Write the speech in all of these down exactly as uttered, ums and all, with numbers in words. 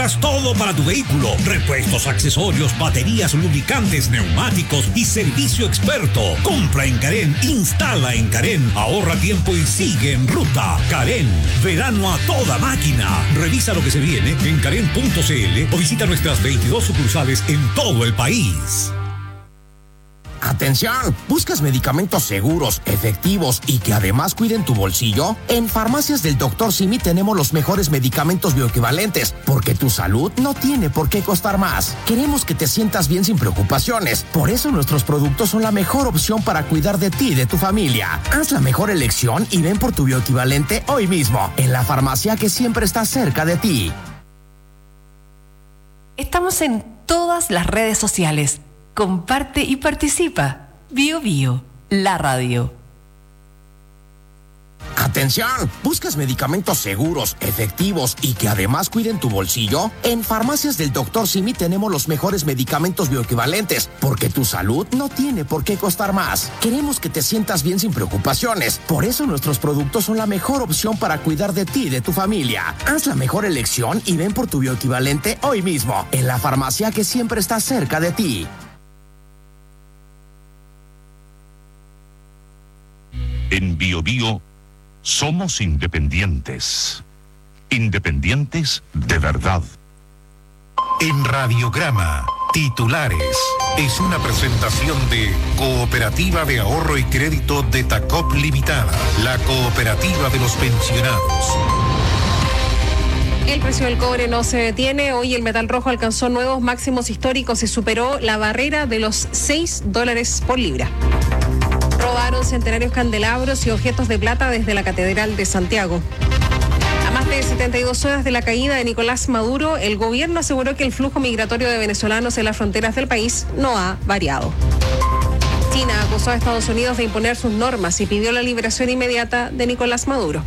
encontrarás todo para tu vehículo: repuestos, accesorios, baterías, lubricantes, neumáticos y servicio experto. Compra en Carén, instala en Carén, ahorra tiempo y sigue en ruta. Carén, verano a toda máquina. Revisa lo que se viene en carén punto c l o visita nuestras veintidós sucursales en todo el país. ¡Atención! ¿Buscas medicamentos seguros, efectivos y que además cuiden tu bolsillo? En Farmacias del doctor Simi tenemos los mejores medicamentos bioequivalentes, porque tu salud no tiene por qué costar más. Queremos que te sientas bien sin preocupaciones. Por eso nuestros productos son la mejor opción para cuidar de ti y de tu familia. Haz la mejor elección y ven por tu bioequivalente hoy mismo, en la farmacia que siempre está cerca de ti. Estamos en todas las redes sociales. Comparte y participa. Bio Bio, la radio. ¡Atención! ¿Buscas medicamentos seguros, efectivos y que además cuiden tu bolsillo? En Farmacias del doctor Simi tenemos los mejores medicamentos bioequivalentes, porque tu salud no tiene por qué costar más. Queremos que te sientas bien sin preocupaciones. Por eso nuestros productos son la mejor opción para cuidar de ti y de tu familia. Haz la mejor elección y ven por tu bioequivalente hoy mismo, en la farmacia que siempre está cerca de ti. En Bio Bio somos independientes. Independientes de verdad. En Radiograma, titulares. Es una presentación de Cooperativa de Ahorro y Crédito de Tacop Limitada, la cooperativa de los pensionados. El precio del cobre no se detiene. Hoy el metal rojo alcanzó nuevos máximos históricos y superó la barrera de los seis dólares por libra. Robaron centenarios candelabros y objetos de plata desde la Catedral de Santiago. A más de setenta y dos horas de la caída de Nicolás Maduro, el gobierno aseguró que el flujo migratorio de venezolanos en las fronteras del país no ha variado. China acusó a Estados Unidos de imponer sus normas y pidió la liberación inmediata de Nicolás Maduro.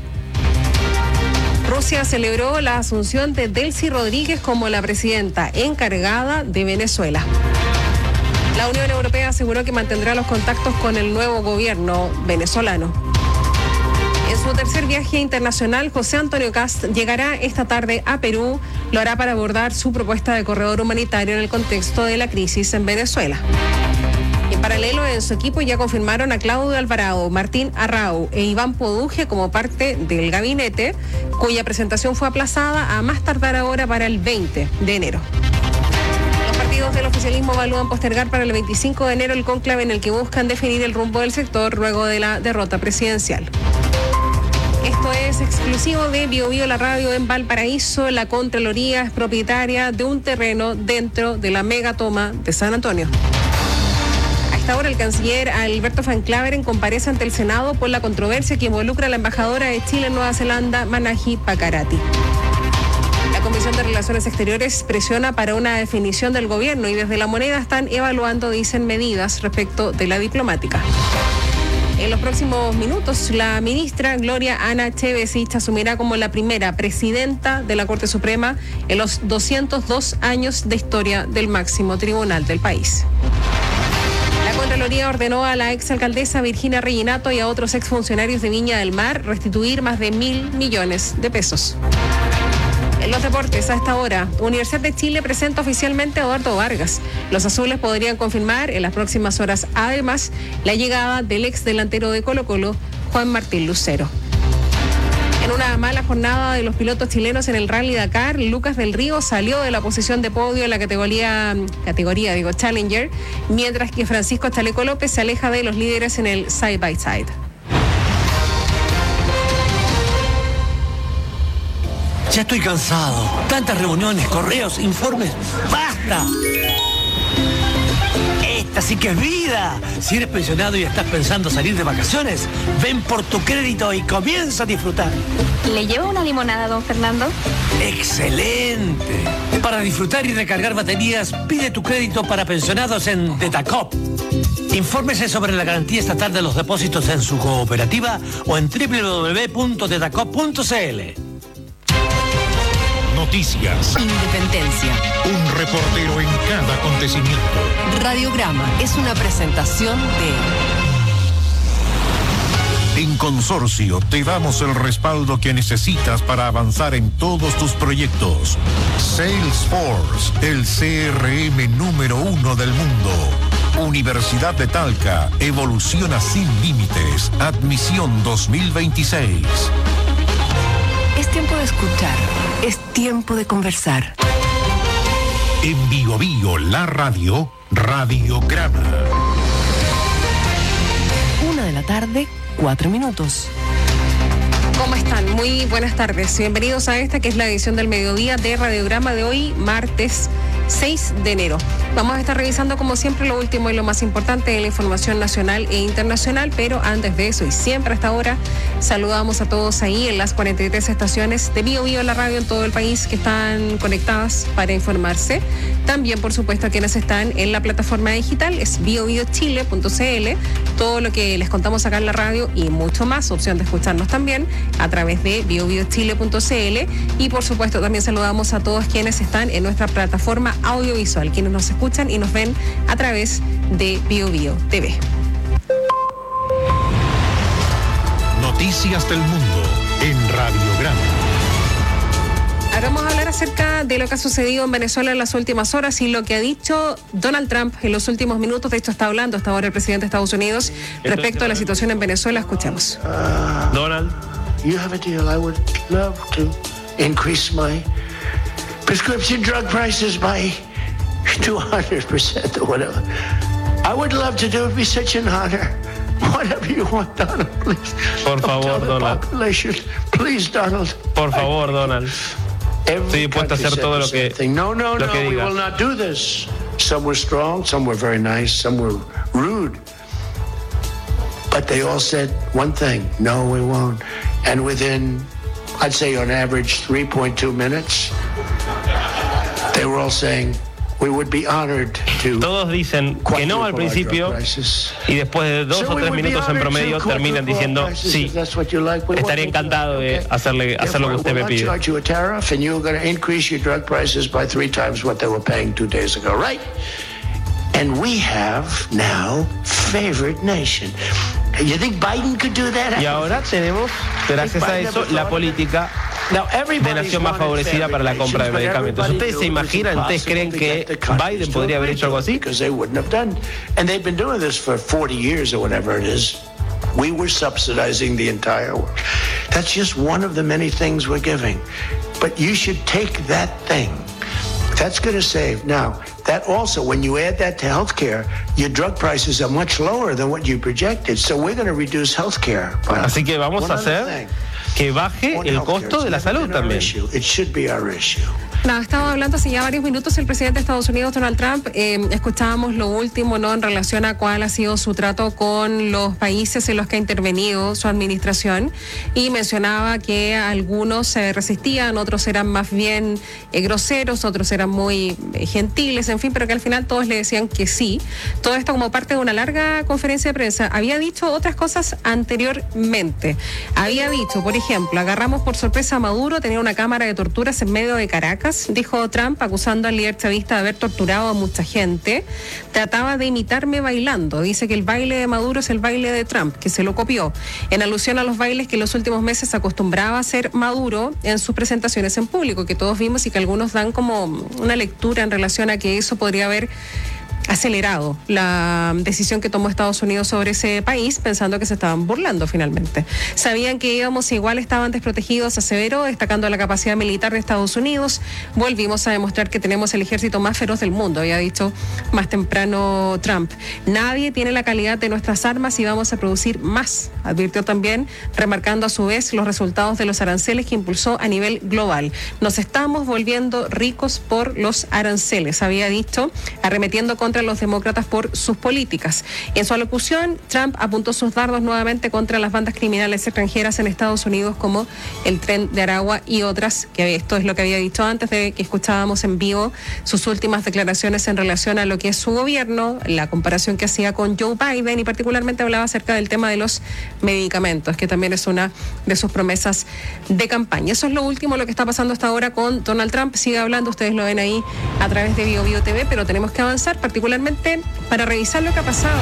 Rusia celebró la asunción de Delcy Rodríguez como la presidenta encargada de Venezuela. La Unión Europea aseguró que mantendrá los contactos con el nuevo gobierno venezolano. En su tercer viaje internacional, José Antonio Kast llegará esta tarde a Perú. Lo hará para abordar su propuesta de corredor humanitario en el contexto de la crisis en Venezuela. En paralelo, en su equipo ya confirmaron a Claudio Alvarado, Martín Arrau e Iván Poduje como parte del gabinete, cuya presentación fue aplazada a más tardar ahora para el veinte de enero. Los partidos del oficialismo evalúan postergar para el veinticinco de enero el cónclave en el que buscan definir el rumbo del sector luego de la derrota presidencial. Esto es exclusivo de Bio Bio, la radio en Valparaíso. La Contraloría es propietaria de un terreno dentro de la megatoma de San Antonio. A esta hora el canciller Alberto Van Claveren comparece ante el Senado por la controversia que involucra a la embajadora de Chile en Nueva Zelanda, Manahi Pakarati. La Comisión de Relaciones Exteriores presiona para una definición del gobierno y desde la moneda están evaluando, dicen, medidas respecto de la diplomática. En los próximos minutos, la ministra Gloria Ana Chevesich asumirá como la primera presidenta de la Corte Suprema en los doscientos dos años de historia del máximo tribunal del país. La Contraloría ordenó a la exalcaldesa Virginia Reginato y a otros exfuncionarios de Viña del Mar restituir más de mil millones de pesos. En los deportes, a esta hora, Universidad de Chile presenta oficialmente a Eduardo Vargas. Los azules podrían confirmar en las próximas horas, además, la llegada del ex delantero de Colo-Colo, Juan Martín Lucero. En una mala jornada de los pilotos chilenos en el Rally Dakar, Lucas del Río salió de la posición de podio en la categoría, categoría digo, Challenger, mientras que Francisco Chaleco López se aleja de los líderes en el Side by Side. Ya estoy cansado. Tantas reuniones, correos, informes. ¡Basta! Esta sí que es vida. Si eres pensionado y estás pensando salir de vacaciones, ven por tu crédito y comienza a disfrutar. ¿Le llevo una limonada, don Fernando? ¡Excelente! Para disfrutar y recargar baterías, pide tu crédito para pensionados en Detacop. Infórmese sobre la garantía estatal de los depósitos en su cooperativa o en doble u doble u doble u punto detacop punto c l. Noticias. Independencia. Un reportero en cada acontecimiento. Radiograma es una presentación En Consorcio te damos el respaldo que necesitas para avanzar en todos tus proyectos. Salesforce, el C R M número uno del mundo. Universidad de Talca, evoluciona sin límites. Admisión dos mil veintiséis. Es tiempo de escuchar, es tiempo de conversar. En Bio Bio, la radio, Radiograma. Una de la tarde, cuatro minutos. ¿Cómo están? Muy buenas tardes. Bienvenidos a esta que es la edición del mediodía de Radiograma de hoy, martes seis de enero. Vamos a estar revisando como siempre lo último y lo más importante de la información nacional e internacional, pero antes de eso y siempre hasta ahora, saludamos a todos ahí en las cuarenta y tres estaciones de Bio Bio, la radio en todo el país que están conectadas para informarse. También, por supuesto, a quienes están en la plataforma digital, es bio bio chile punto c l. Todo lo que les contamos acá en la radio y mucho más, opción de escucharnos también a través de bio bio chile punto c l. Y por supuesto también saludamos a todos quienes están en nuestra plataforma audiovisual, quienes nos escuchan y nos ven a través de Bio Bio T V. Noticias del mundo en Radiograma. Ahora vamos a hablar acerca de lo que ha sucedido en Venezuela en las últimas horas y lo que ha dicho Donald Trump en los últimos minutos. De hecho, está hablando hasta ahora el presidente de Estados Unidos respecto a la situación en Venezuela. Escuchamos. Uh, Donald, you have a deal. I would love to increase my prescription drug prices by two hundred percent or whatever. I would love to do it. It'd be such an honor. Whatever you want, Donald, please. Por favor, Donald. Please, Donald. Por favor, Donald. Estoy dispuesto a hacer todo lo que, no, no, lo no, que digas. We will not do this. Some were strong, some were very nice, some were rude. But they all said one thing, no, we won't. And within, I'd say on average, three point two minutes, they were all saying, we would be honored to. Todos dicen que no al principio y después de dos o tres minutos en promedio terminan diciendo sí, estaría encantado de hacerle hacer lo que usted me pide. And we have now favored nation. You think Biden could do that? Y ahora tenemos, gracias a eso, la política de nación más favorecida para la compra de medicamentos. ¿Ustedes se imaginan, ustedes creen que Biden podría haber hecho algo así? And they've been doing this for forty years or whatever it is. We were subsidizing the entire world. That's just one of the many things we're giving. But you should take that thing. That's going to save. Now, that also, when you add that to healthcare, your drug prices are much lower than what you projected. So we're going to reduce healthcare. Así que vamos a hacer que baje el costo de la salud también. It should be our issue. Nada, estaba hablando hace ya varios minutos el presidente de Estados Unidos, Donald Trump. Eh, escuchábamos lo último, ¿no?, en relación a cuál ha sido su trato con los países en los que ha intervenido su administración, y mencionaba que algunos se resistían, otros eran más bien eh, groseros, otros eran muy eh, gentiles, en fin, pero que al final todos le decían que sí. Todo esto como parte de una larga conferencia de prensa. Había dicho otras cosas anteriormente. Había dicho, por ejemplo, agarramos por sorpresa a Maduro, tenía una cámara de torturas en medio de Caracas, dijo Trump, acusando al líder chavista de haber torturado a mucha gente. Trataba de imitarme bailando. Dice que el baile de Maduro es el baile de Trump, que se lo copió, en alusión a los bailes que en los últimos meses acostumbraba a hacer Maduro en sus presentaciones en público, que todos vimos y que algunos dan como una lectura en relación a que eso podría haber acelerado la decisión que tomó Estados Unidos sobre ese país, pensando que se estaban burlando finalmente. Sabían que íbamos igual, estaban desprotegidos, aseveró, destacando la capacidad militar de Estados Unidos. Volvimos a demostrar que tenemos el ejército más feroz del mundo, había dicho más temprano Trump. Nadie tiene la calidad de nuestras armas y vamos a producir más, advirtió también, remarcando a su vez los resultados de los aranceles que impulsó a nivel global. Nos estamos volviendo ricos por los aranceles, había dicho, arremetiendo contra los demócratas por sus políticas. En su alocución, Trump apuntó sus dardos nuevamente contra las bandas criminales extranjeras en Estados Unidos, como el Tren de Aragua y otras, que esto es lo que había dicho antes de que escuchábamos en vivo sus últimas declaraciones en relación a lo que es su gobierno, la comparación que hacía con Joe Biden, y particularmente hablaba acerca del tema de los medicamentos, que también es una de sus promesas de campaña. Eso es lo último, lo que está pasando hasta ahora con Donald Trump. Sigue hablando, ustedes lo ven ahí a través de Bio Bio T V, pero tenemos que avanzar, particularmente para revisar lo que ha pasado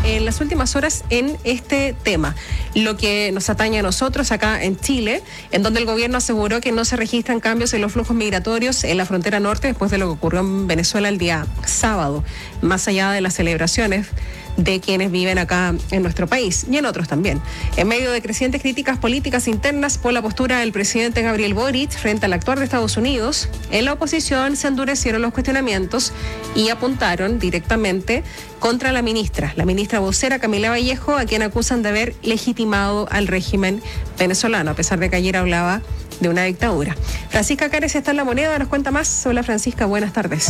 en las últimas horas en este tema, lo que nos atañe a nosotros acá en Chile, en donde el gobierno aseguró que no se registran cambios en los flujos migratorios en la frontera norte después de lo que ocurrió en Venezuela el día sábado, más allá de las celebraciones de quienes viven acá en nuestro país y en otros también. En medio de crecientes críticas políticas internas por la postura del presidente Gabriel Boric frente al actuar de Estados Unidos, en la oposición se endurecieron los cuestionamientos y apuntaron directamente contra la ministra, la ministra vocera Camila Vallejo, a quien acusan de haber legitimado al régimen venezolano, a pesar de que ayer hablaba de una dictadura. Francisca Cárez está en La Moneda, nos cuenta más. Hola Francisca, buenas tardes.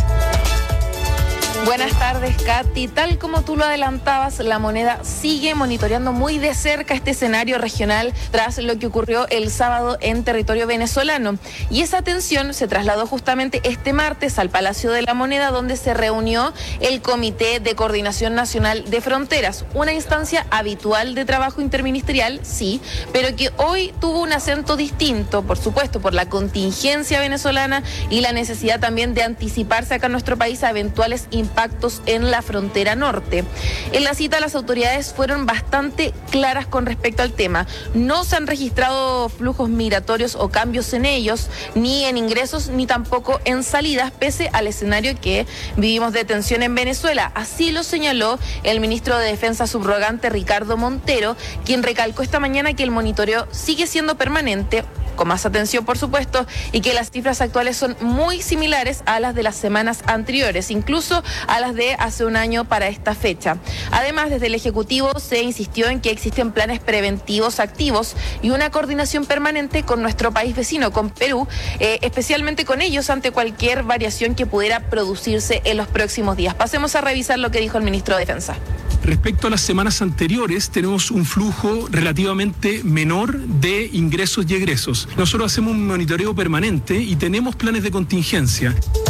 Buenas tardes, Katy. Tal como tú lo adelantabas, La Moneda sigue monitoreando muy de cerca este escenario regional tras lo que ocurrió el sábado en territorio venezolano. Y esa atención se trasladó justamente este martes al Palacio de La Moneda, donde se reunió el Comité de Coordinación Nacional de Fronteras, una instancia habitual de trabajo interministerial, sí, pero que hoy tuvo un acento distinto, por supuesto, por la contingencia venezolana y la necesidad también de anticiparse acá en nuestro país a eventuales impactos impactos en la frontera norte. En la cita las autoridades fueron bastante claras con respecto al tema. No se han registrado flujos migratorios o cambios en ellos, ni en ingresos ni tampoco en salidas, pese al escenario que vivimos de tensión en Venezuela. Así lo señaló el ministro de Defensa subrogante Ricardo Montero, quien recalcó esta mañana que el monitoreo sigue siendo permanente, con más atención por supuesto, y que las cifras actuales son muy similares a las de las semanas anteriores, incluso a las de hace un año para esta fecha. Además, desde el Ejecutivo se insistió en que existen planes preventivos activos y una coordinación permanente con nuestro país vecino, con Perú, eh, especialmente con ellos ante cualquier variación que pudiera producirse en los próximos días. Pasemos a revisar lo que dijo el ministro de Defensa. Respecto a las semanas anteriores, tenemos un flujo relativamente menor de ingresos y egresos. Nosotros hacemos un monitoreo permanente y tenemos planes de contingencia.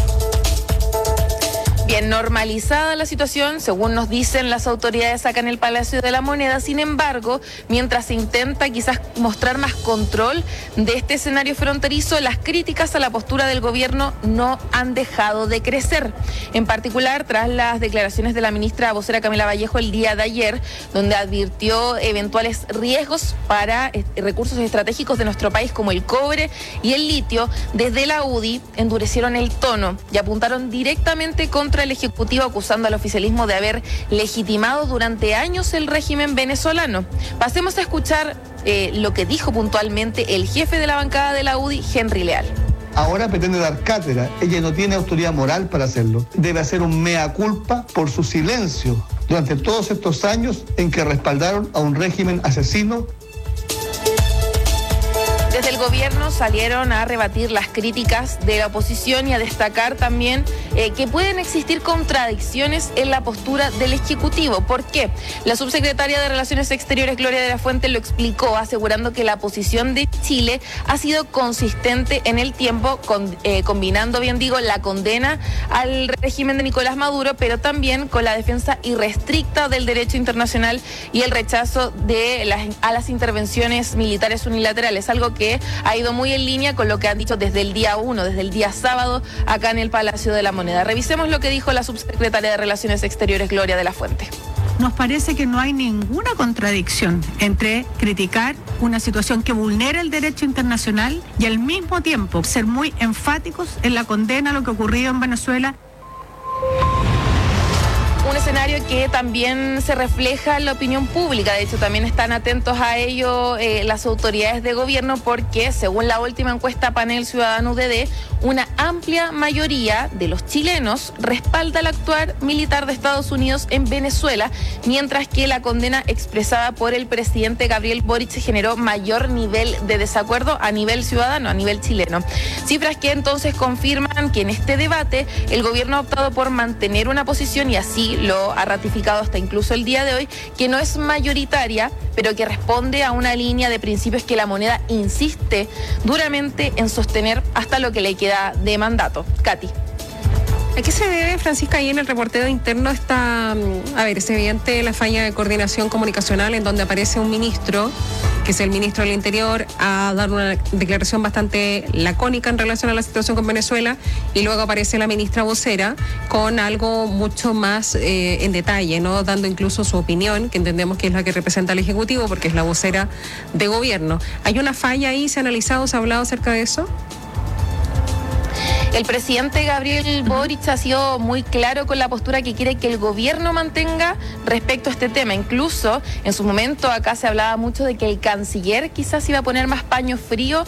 Bien normalizada la situación, según nos dicen las autoridades acá en el Palacio de la Moneda. Sin embargo, mientras se intenta quizás mostrar más control de este escenario fronterizo, las críticas a la postura del gobierno no han dejado de crecer. En particular, tras las declaraciones de la ministra vocera Camila Vallejo el día de ayer, donde advirtió eventuales riesgos para eh, recursos estratégicos de nuestro país como el cobre y el litio, desde la U D I endurecieron el tono y apuntaron directamente contra el Ejecutivo, acusando al oficialismo de haber legitimado durante años el régimen venezolano. Pasemos a escuchar eh, lo que dijo puntualmente el jefe de la bancada de la U D I, Henry Leal. Ahora pretende dar cátedra. Ella no tiene autoridad moral para hacerlo. Debe hacer un mea culpa por su silencio durante todos estos años en que respaldaron a un régimen asesino. Desde el gobierno salieron a rebatir las críticas de la oposición y a destacar también eh, que pueden existir contradicciones en la postura del Ejecutivo. ¿Por qué? La subsecretaria de Relaciones Exteriores, Gloria de la Fuente, lo explicó, asegurando que la posición de Chile ha sido consistente en el tiempo, con, eh, combinando, bien digo, la condena al régimen de Nicolás Maduro, pero también con la defensa irrestricta del derecho internacional y el rechazo de las, a las intervenciones militares unilaterales, algo que ha ido muy en línea con lo que han dicho desde el día uno, desde el día sábado, acá en el Palacio de la Moneda. Revisemos lo que dijo la subsecretaria de Relaciones Exteriores, Gloria de la Fuente. Nos parece que no hay ninguna contradicción entre criticar una situación que vulnera el derecho internacional y al mismo tiempo ser muy enfáticos en la condena a lo que ocurrió en Venezuela. Un escenario que también se refleja en la opinión pública. De hecho, también están atentos a ello eh, las autoridades de gobierno, porque según la última encuesta Panel Ciudadano U D D, una amplia mayoría de los chilenos respalda el actuar militar de Estados Unidos en Venezuela, mientras que la condena expresada por el presidente Gabriel Boric generó mayor nivel de desacuerdo a nivel ciudadano, a nivel chileno. Cifras que entonces confirman que en este debate el gobierno ha optado por mantener una posición, y así lo ha ratificado hasta incluso el día de hoy, que no es mayoritaria, pero que responde a una línea de principios que La Moneda insiste duramente en sostener hasta lo que le queda de mandato. Katy. ¿A qué se debe, Francisca? Ahí en el reporteo interno está, a ver, es evidente la falla de coordinación comunicacional en donde aparece un ministro, que es el ministro del Interior, a dar una declaración bastante lacónica en relación a la situación con Venezuela, y luego aparece la ministra vocera con algo mucho más eh, en detalle, ¿no? Dando incluso su opinión, que entendemos que es la que representa al Ejecutivo, porque es la vocera de gobierno. ¿Hay una falla ahí? ¿Se ha analizado, se ha hablado acerca de eso? El presidente Gabriel Boric ha sido muy claro con la postura que quiere que el gobierno mantenga respecto a este tema. Incluso en su momento acá se hablaba mucho de que el canciller quizás iba a poner más paño frío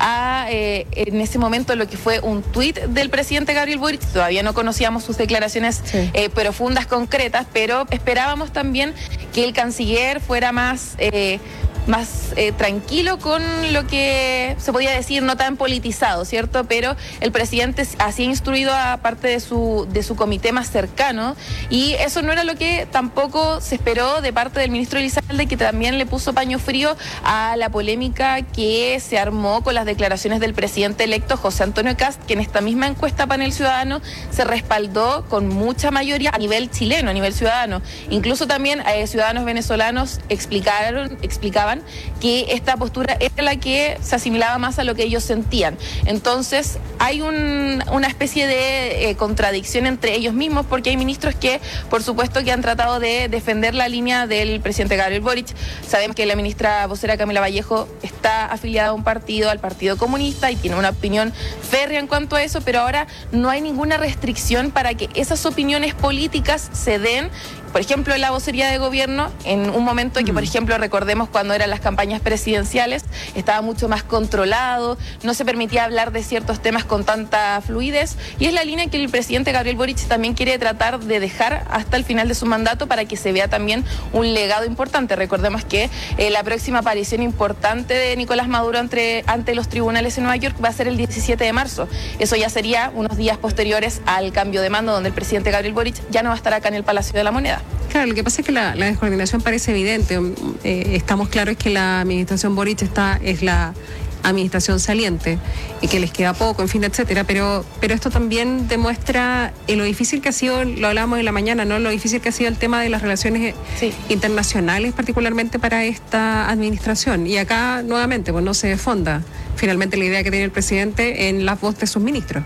a eh, en ese momento lo que fue un tuit del presidente Gabriel Boric. Todavía no conocíamos sus declaraciones sí. eh, profundas, concretas, pero esperábamos también que el canciller fuera más... Eh, más eh, tranquilo con lo que se podía decir, no tan politizado, ¿cierto? Pero el presidente así ha instruido a parte de su, de su comité más cercano, y eso no era lo que tampoco se esperó de parte del ministro Elizalde, que también le puso paño frío a la polémica que se armó con las declaraciones del presidente electo José Antonio Kast, que en esta misma encuesta Panel Ciudadano se respaldó con mucha mayoría a nivel chileno, a nivel ciudadano. Incluso también eh, ciudadanos venezolanos explicaron, explicaban que esta postura era la que se asimilaba más a lo que ellos sentían. Entonces hay un, una especie de eh, contradicción entre ellos mismos, porque hay ministros que por supuesto que han tratado de defender la línea del presidente Gabriel Boric. Sabemos que la ministra vocera Camila Vallejo está afiliada a un partido, al Partido Comunista, y tiene una opinión férrea en cuanto a eso, pero ahora no hay ninguna restricción para que esas opiniones políticas se den. Por ejemplo, en la vocería de gobierno, en un momento en que, por ejemplo, recordemos cuando eran las campañas presidenciales, estaba mucho más controlado, no se permitía hablar de ciertos temas con tanta fluidez, y es la línea que el presidente Gabriel Boric también quiere tratar de dejar hasta el final de su mandato, para que se vea también un legado importante. Recordemos que eh, la próxima aparición importante de Nicolás Maduro entre, ante los tribunales en Nueva York va a ser el diecisiete de marzo. Eso ya sería unos días posteriores al cambio de mando, donde el presidente Gabriel Boric ya no va a estar acá en el Palacio de la Moneda. Claro, lo que pasa es que la, la descoordinación parece evidente. Eh, estamos claros que la administración Boric está, es la administración saliente y que les queda poco, en fin, etcétera, pero, pero esto también demuestra eh, lo difícil que ha sido, lo hablábamos en la mañana, ¿no? Lo difícil que ha sido el tema de las relaciones sí. internacionales, particularmente para esta administración. Y acá, nuevamente, pues no se fonda finalmente la idea que tiene el presidente en las voces de sus ministros.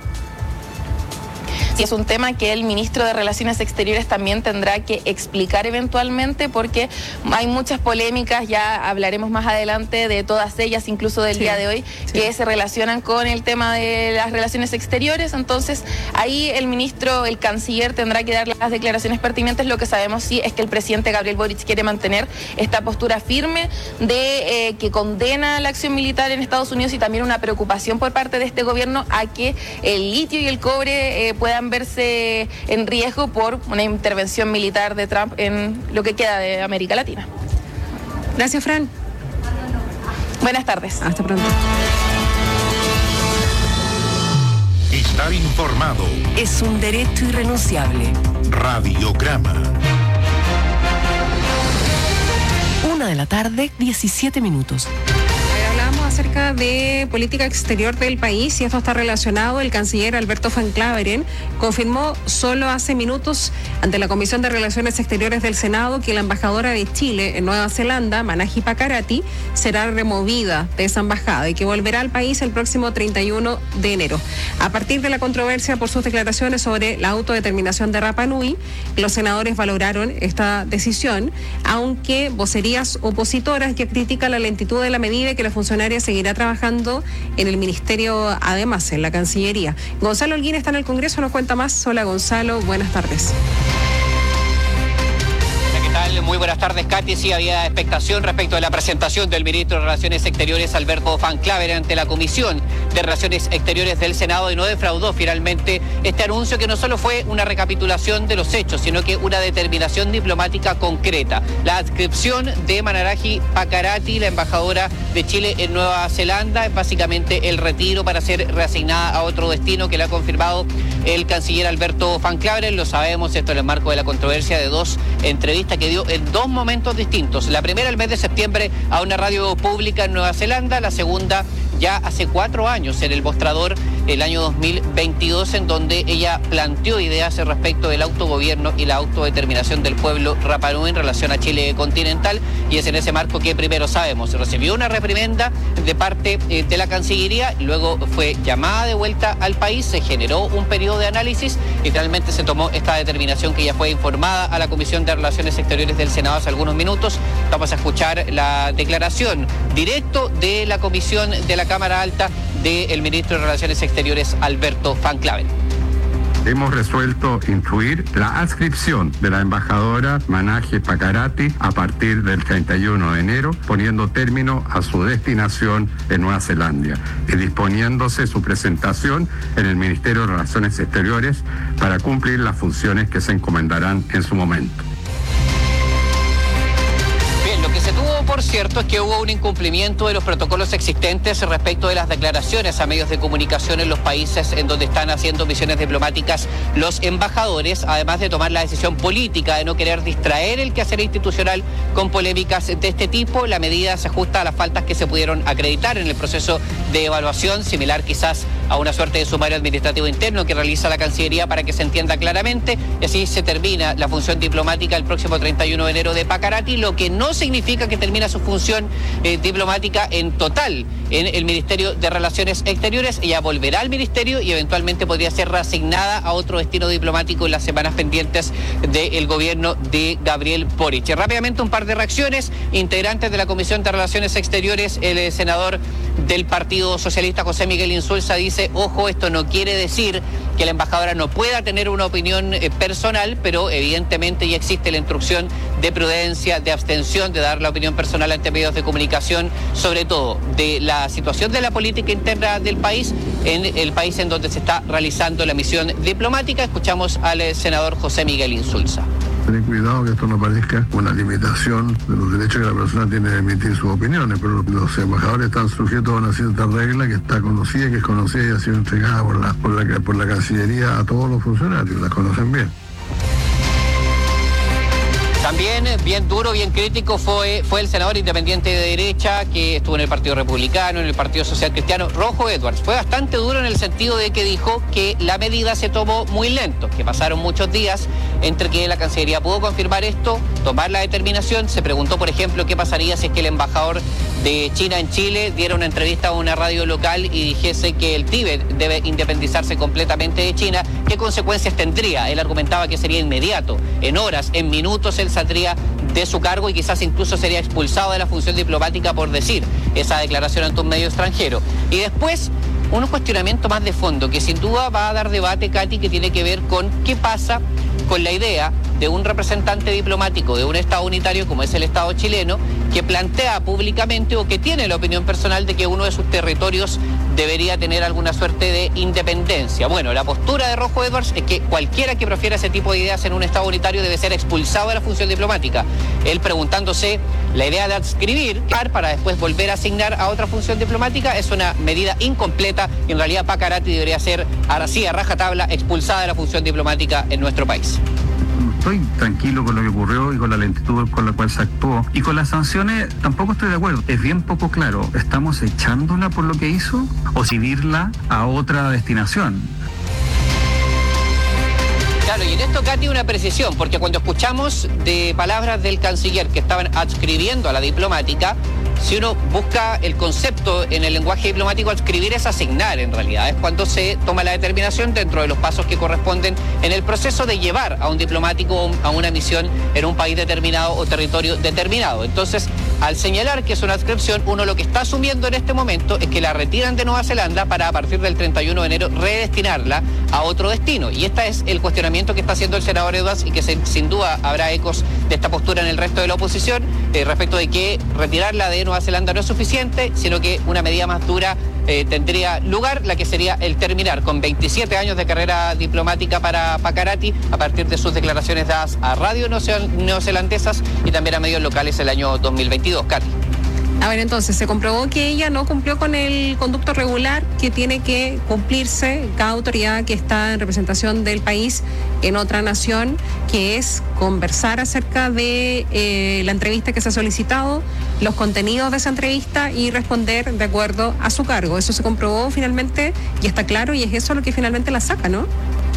Sí, es un tema que el ministro de Relaciones Exteriores también tendrá que explicar eventualmente, porque hay muchas polémicas, ya hablaremos más adelante de todas ellas, incluso del sí, día de hoy, sí. que se relacionan con el tema de las relaciones exteriores. Entonces, ahí el ministro, el canciller, tendrá que dar las declaraciones pertinentes. Lo que sabemos sí es que el presidente Gabriel Boric quiere mantener esta postura firme de eh, que condena la acción militar en Estados Unidos, y también una preocupación por parte de este gobierno a que el litio y el cobre eh, puedan verse en riesgo por una intervención militar de Trump en lo que queda de América Latina. Gracias, Fran. Buenas tardes. Hasta pronto. Estar informado es un derecho irrenunciable. Radiograma. Una de la tarde, diecisiete minutos. Hablamos acerca de política exterior del país, y esto está relacionado. El canciller Alberto Van Claveren confirmó solo hace minutos ante la Comisión de Relaciones Exteriores del Senado que la embajadora de Chile en Nueva Zelanda, Manahi Pakarati, será removida de esa embajada y que volverá al país el próximo treinta y uno de enero. A partir de la controversia por sus declaraciones sobre la autodeterminación de Rapa Nui, los senadores valoraron esta decisión, aunque vocerías opositoras ya critican la lentitud de la medida y que la funcionaria seguirá trabajando en el ministerio, además en la Cancillería. Gonzalo Holguín está en el Congreso, nos cuenta más. Hola, Gonzalo, buenas tardes. Muy buenas tardes, Katy. Sí, había expectación respecto de la presentación del ministro de Relaciones Exteriores, Alberto Van Claveren, ante la Comisión de Relaciones Exteriores del Senado, y no defraudó finalmente este anuncio, que no solo fue una recapitulación de los hechos, sino que una determinación diplomática concreta. La adscripción de Manahi Pakarati, la embajadora de Chile en Nueva Zelanda, es básicamente el retiro para ser reasignada a otro destino, que le ha confirmado el canciller Alberto Van Claveren. Lo sabemos, esto en el marco de la controversia de dos entrevistas que dio en dos momentos distintos. La primera el mes de septiembre a una radio pública en Nueva Zelanda, la segunda ya hace cuatro años en el mostrador el año dos mil veintidós, en donde ella planteó ideas respecto del autogobierno y la autodeterminación del pueblo Rapa Nui en relación a Chile continental, y es en ese marco que primero sabemos, recibió una reprimenda de parte eh, de la Cancillería, luego fue llamada de vuelta al país, se generó un periodo de análisis y finalmente se tomó esta determinación que ya fue informada a la Comisión de Relaciones Exteriores del Senado hace algunos minutos. Vamos a escuchar la declaración directo de la Comisión de la Cámara Alta del ministro de Relaciones Exteriores, Alberto Van Claver. Hemos resuelto instruir la adscripción de la embajadora Manaje Pacarati a partir del treinta y uno de enero, poniendo término a su destinación en Nueva Zelanda y disponiéndose su presentación en el Ministerio de Relaciones Exteriores para cumplir las funciones que se encomendarán en su momento. Lo que se tuvo, por cierto, es que hubo un incumplimiento de los protocolos existentes respecto de las declaraciones a medios de comunicación en los países en donde están haciendo misiones diplomáticas los embajadores, además de tomar la decisión política de no querer distraer el quehacer institucional con polémicas de este tipo. La medida se ajusta a las faltas que se pudieron acreditar en el proceso de evaluación, similar quizás a una suerte de sumario administrativo interno que realiza la Cancillería, para que se entienda claramente, y así se termina la función diplomática el próximo treinta y uno de enero de Pacarati, lo que no significa que termina su función eh, diplomática en total en el Ministerio de Relaciones Exteriores. Ella volverá al ministerio y eventualmente podría ser reasignada a otro destino diplomático en las semanas pendientes del gobierno de Gabriel Boric. Rápidamente, un par de reacciones. Integrantes de la Comisión de Relaciones Exteriores, el senador del Partido Socialista, José Miguel Insulza, dice: ojo, esto no quiere decir que la embajadora no pueda tener una opinión eh, personal, pero evidentemente ya existe la instrucción de prudencia, de abstención, de dar la opinión personal ante medios de comunicación, sobre todo de la situación de la política interna del país, en el país en donde se está realizando la misión diplomática. Escuchamos al eh, senador José Miguel Insulza. Tener cuidado que esto no parezca una limitación de los derechos que la persona tiene de emitir sus opiniones, pero los embajadores están sujetos a una cierta regla que está conocida, que es conocida y ha sido entregada por la, por la, por la Cancillería a todos los funcionarios, las conocen bien. También bien duro, bien crítico fue, fue el senador independiente de derecha que estuvo en el Partido Republicano, en el Partido Social Cristiano, Rojo Edwards. Fue bastante duro en el sentido de que dijo que la medida se tomó muy lento, que pasaron muchos días entre que la Cancillería pudo confirmar esto, tomar la determinación. Se preguntó, por ejemplo, qué pasaría si es que el embajador de China en Chile diera una entrevista a una radio local y dijese que el Tíbet debe independizarse completamente de China. ¿Qué consecuencias tendría? Él argumentaba que sería inmediato, en horas, en minutos, él saldría de su cargo y quizás incluso sería expulsado de la función diplomática por decir esa declaración ante un medio extranjero. Y después, un cuestionamiento más de fondo que sin duda va a dar debate, Katy, que tiene que ver con qué pasa con la idea de un representante diplomático de un Estado unitario como es el Estado chileno, que plantea públicamente o que tiene la opinión personal de que uno de sus territorios debería tener alguna suerte de independencia. Bueno, la postura de Rojo Edwards es que cualquiera que prefiera ese tipo de ideas en un Estado unitario debe ser expulsado de la función diplomática. Él preguntándose, la idea de adscribir para después volver a asignar a otra función diplomática es una medida incompleta y en realidad Pacarati debería ser, así a rajatabla, expulsada de la función diplomática en nuestro país. Estoy tranquilo con lo que ocurrió y con la lentitud con la cual se actuó. Y con las sanciones tampoco estoy de acuerdo. Es bien poco claro. ¿Estamos echándola por lo que hizo o subirla a otra destinación? Claro, y en esto, Katy, una precisión, porque cuando escuchamos de palabras del canciller que estaban adscribiendo a la diplomática, si uno busca el concepto en el lenguaje diplomático, adscribir es asignar, en realidad. Es cuando se toma la determinación dentro de los pasos que corresponden en el proceso de llevar a un diplomático a una misión en un país determinado o territorio determinado. Entonces, al señalar que es una adscripción, uno lo que está asumiendo en este momento es que la retiran de Nueva Zelanda para a partir del treinta y uno de enero redestinarla a otro destino. Y este es el cuestionamiento que está haciendo el senador Edwards y que se, sin duda habrá ecos de esta postura en el resto de la oposición eh, respecto de que retirarla de Nueva Zelanda no es suficiente, sino que una medida más dura eh, tendría lugar, la que sería el terminar con veintisiete años de carrera diplomática para Pacarati a partir de sus declaraciones dadas a radio neozelandesas y también a medios locales el año dos mil veintidós. Katy. A ver, entonces, se comprobó que ella no cumplió con el conducto regular que tiene que cumplirse cada autoridad que está en representación del país en otra nación, que es conversar acerca de eh, la entrevista que se ha solicitado, los contenidos de esa entrevista y responder de acuerdo a su cargo. Eso se comprobó finalmente y está claro, y es eso lo que finalmente la saca, ¿no?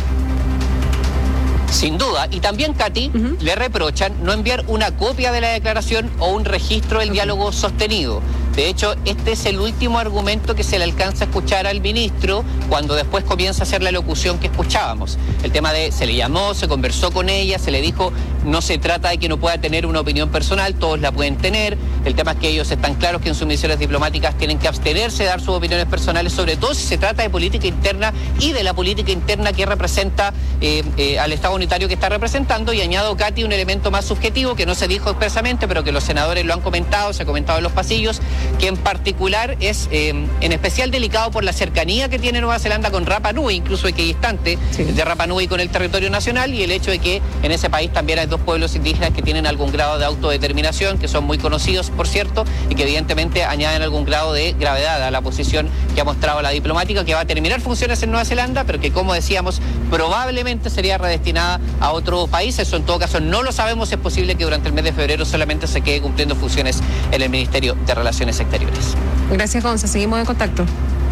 Sin duda. Y también, Katy, uh-huh. le reprochan no enviar una copia de la declaración o un registro del okay. diálogo sostenido. De hecho, este es el último argumento que se le alcanza a escuchar al ministro cuando después comienza a hacer la locución que escuchábamos. El tema de se le llamó, se conversó con ella, se le dijo no se trata de que no pueda tener una opinión personal, todos la pueden tener. El tema es que ellos están claros que en sus misiones diplomáticas tienen que abstenerse de dar sus opiniones personales, sobre todo si se trata de política interna y de la política interna que representa eh, eh, al Estado unitario que está representando. Y añado, Katy, un elemento más subjetivo que no se dijo expresamente, pero que los senadores lo han comentado, se ha comentado en los pasillos, que en particular es eh, en especial delicado por la cercanía que tiene Nueva Zelanda con Rapa Nui, incluso equidistante sí. de Rapa Nui con el territorio nacional, y el hecho de que en ese país también hay dos pueblos indígenas que tienen algún grado de autodeterminación, que son muy conocidos, por cierto, y que evidentemente añaden algún grado de gravedad a la posición que ha mostrado la diplomática, que va a terminar funciones en Nueva Zelanda, pero que, como decíamos, probablemente sería redestinada a otro país. Eso en todo caso no lo sabemos. Es posible que durante el mes de febrero solamente se quede cumpliendo funciones en el Ministerio de Relaciones Exteriores. Gracias, Gonza. Seguimos en contacto.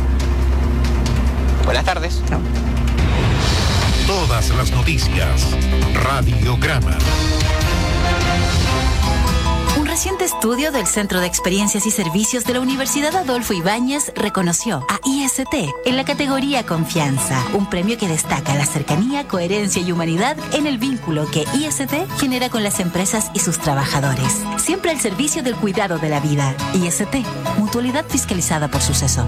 Buenas tardes. Chao. Todas las noticias. Radiograma. Un reciente estudio del Centro de Experiencias y Servicios de la Universidad Adolfo Ibáñez reconoció a I S T en la categoría Confianza, un premio que destaca la cercanía, coherencia y humanidad en el vínculo que I S T genera con las empresas y sus trabajadores. Siempre al servicio del cuidado de la vida. I S T, mutualidad fiscalizada por Suceso.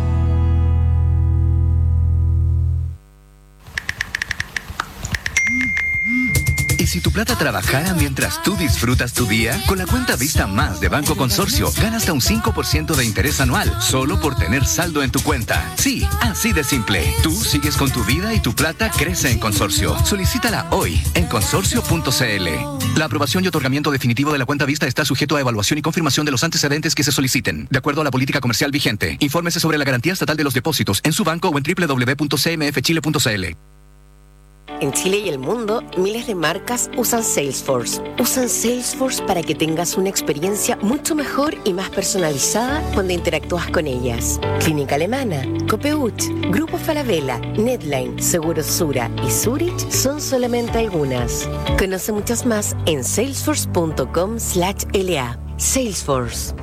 ¿Y si tu plata trabajara mientras tú disfrutas tu día? Con la cuenta Vista Más de Banco Consorcio, gana hasta un cinco por ciento de interés anual, solo por tener saldo en tu cuenta. Sí, así de simple. Tú sigues con tu vida y tu plata crece en Consorcio. Solicítala hoy en consorcio punto c l. La aprobación y otorgamiento definitivo de la cuenta Vista está sujeto a evaluación y confirmación de los antecedentes que se soliciten, de acuerdo a la política comercial vigente. Infórmese sobre la garantía estatal de los depósitos en su banco o en doble u doble u doble u punto c m f chile punto c l. En Chile y el mundo, miles de marcas usan Salesforce. Usan Salesforce para que tengas una experiencia mucho mejor y más personalizada cuando interactúas con ellas. Clínica Alemana, Copeuch, Grupo Falabella, Netline, Seguros Sura y Zurich son solamente algunas. Conoce muchas más en salesforce punto com slash l a. Salesforce.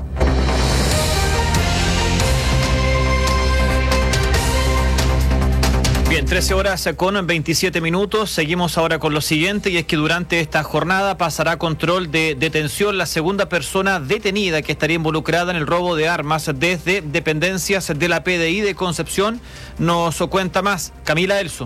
Bien, trece horas con veintisiete minutos. Seguimos ahora con lo siguiente, y es que durante esta jornada pasará a control de detención la segunda persona detenida que estaría involucrada en el robo de armas desde dependencias de la P D I de Concepción. Nos cuenta más Camila Elso.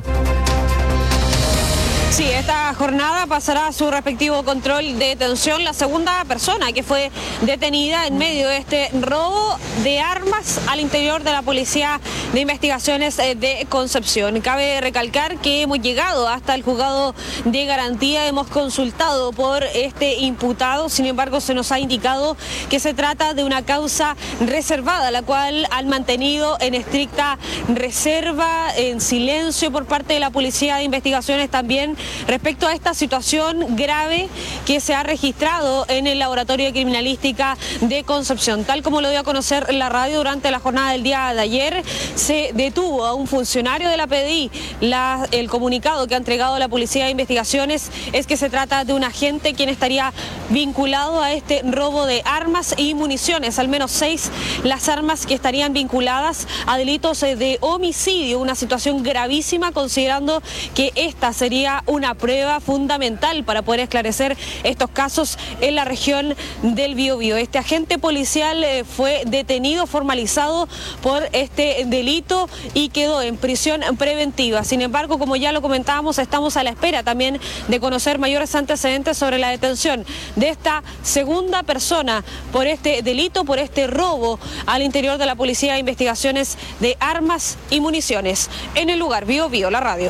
Sí, esta jornada pasará a su respectivo control de detención la segunda persona que fue detenida en medio de este robo de armas al interior de la Policía de Investigaciones de Concepción. Cabe recalcar que hemos llegado hasta el juzgado de garantía, hemos consultado por este imputado, sin embargo se nos ha indicado que se trata de una causa reservada, la cual han mantenido en estricta reserva, en silencio por parte de la Policía de Investigaciones también, respecto a esta situación grave que se ha registrado en el Laboratorio de Criminalística de Concepción. Tal como lo dio a conocer la radio durante la jornada del día de ayer, se detuvo a un funcionario de la P D I. La, el comunicado que ha entregado la Policía de Investigaciones es que se trata de un agente quien estaría vinculado a este robo de armas y municiones. Al menos seis las armas que estarían vinculadas a delitos de homicidio, una situación gravísima considerando que esta sería una prueba fundamental para poder esclarecer estos casos en la región del Biobío. Este agente policial eh, fue detenido, formalizado por este delito y quedó en prisión preventiva. Sin embargo, como ya lo comentábamos, estamos a la espera también de conocer mayores antecedentes sobre la detención de esta segunda persona por este delito, por este robo al interior de la Policía de Investigaciones de Armas y Municiones. En el lugar, Biobío, la radio.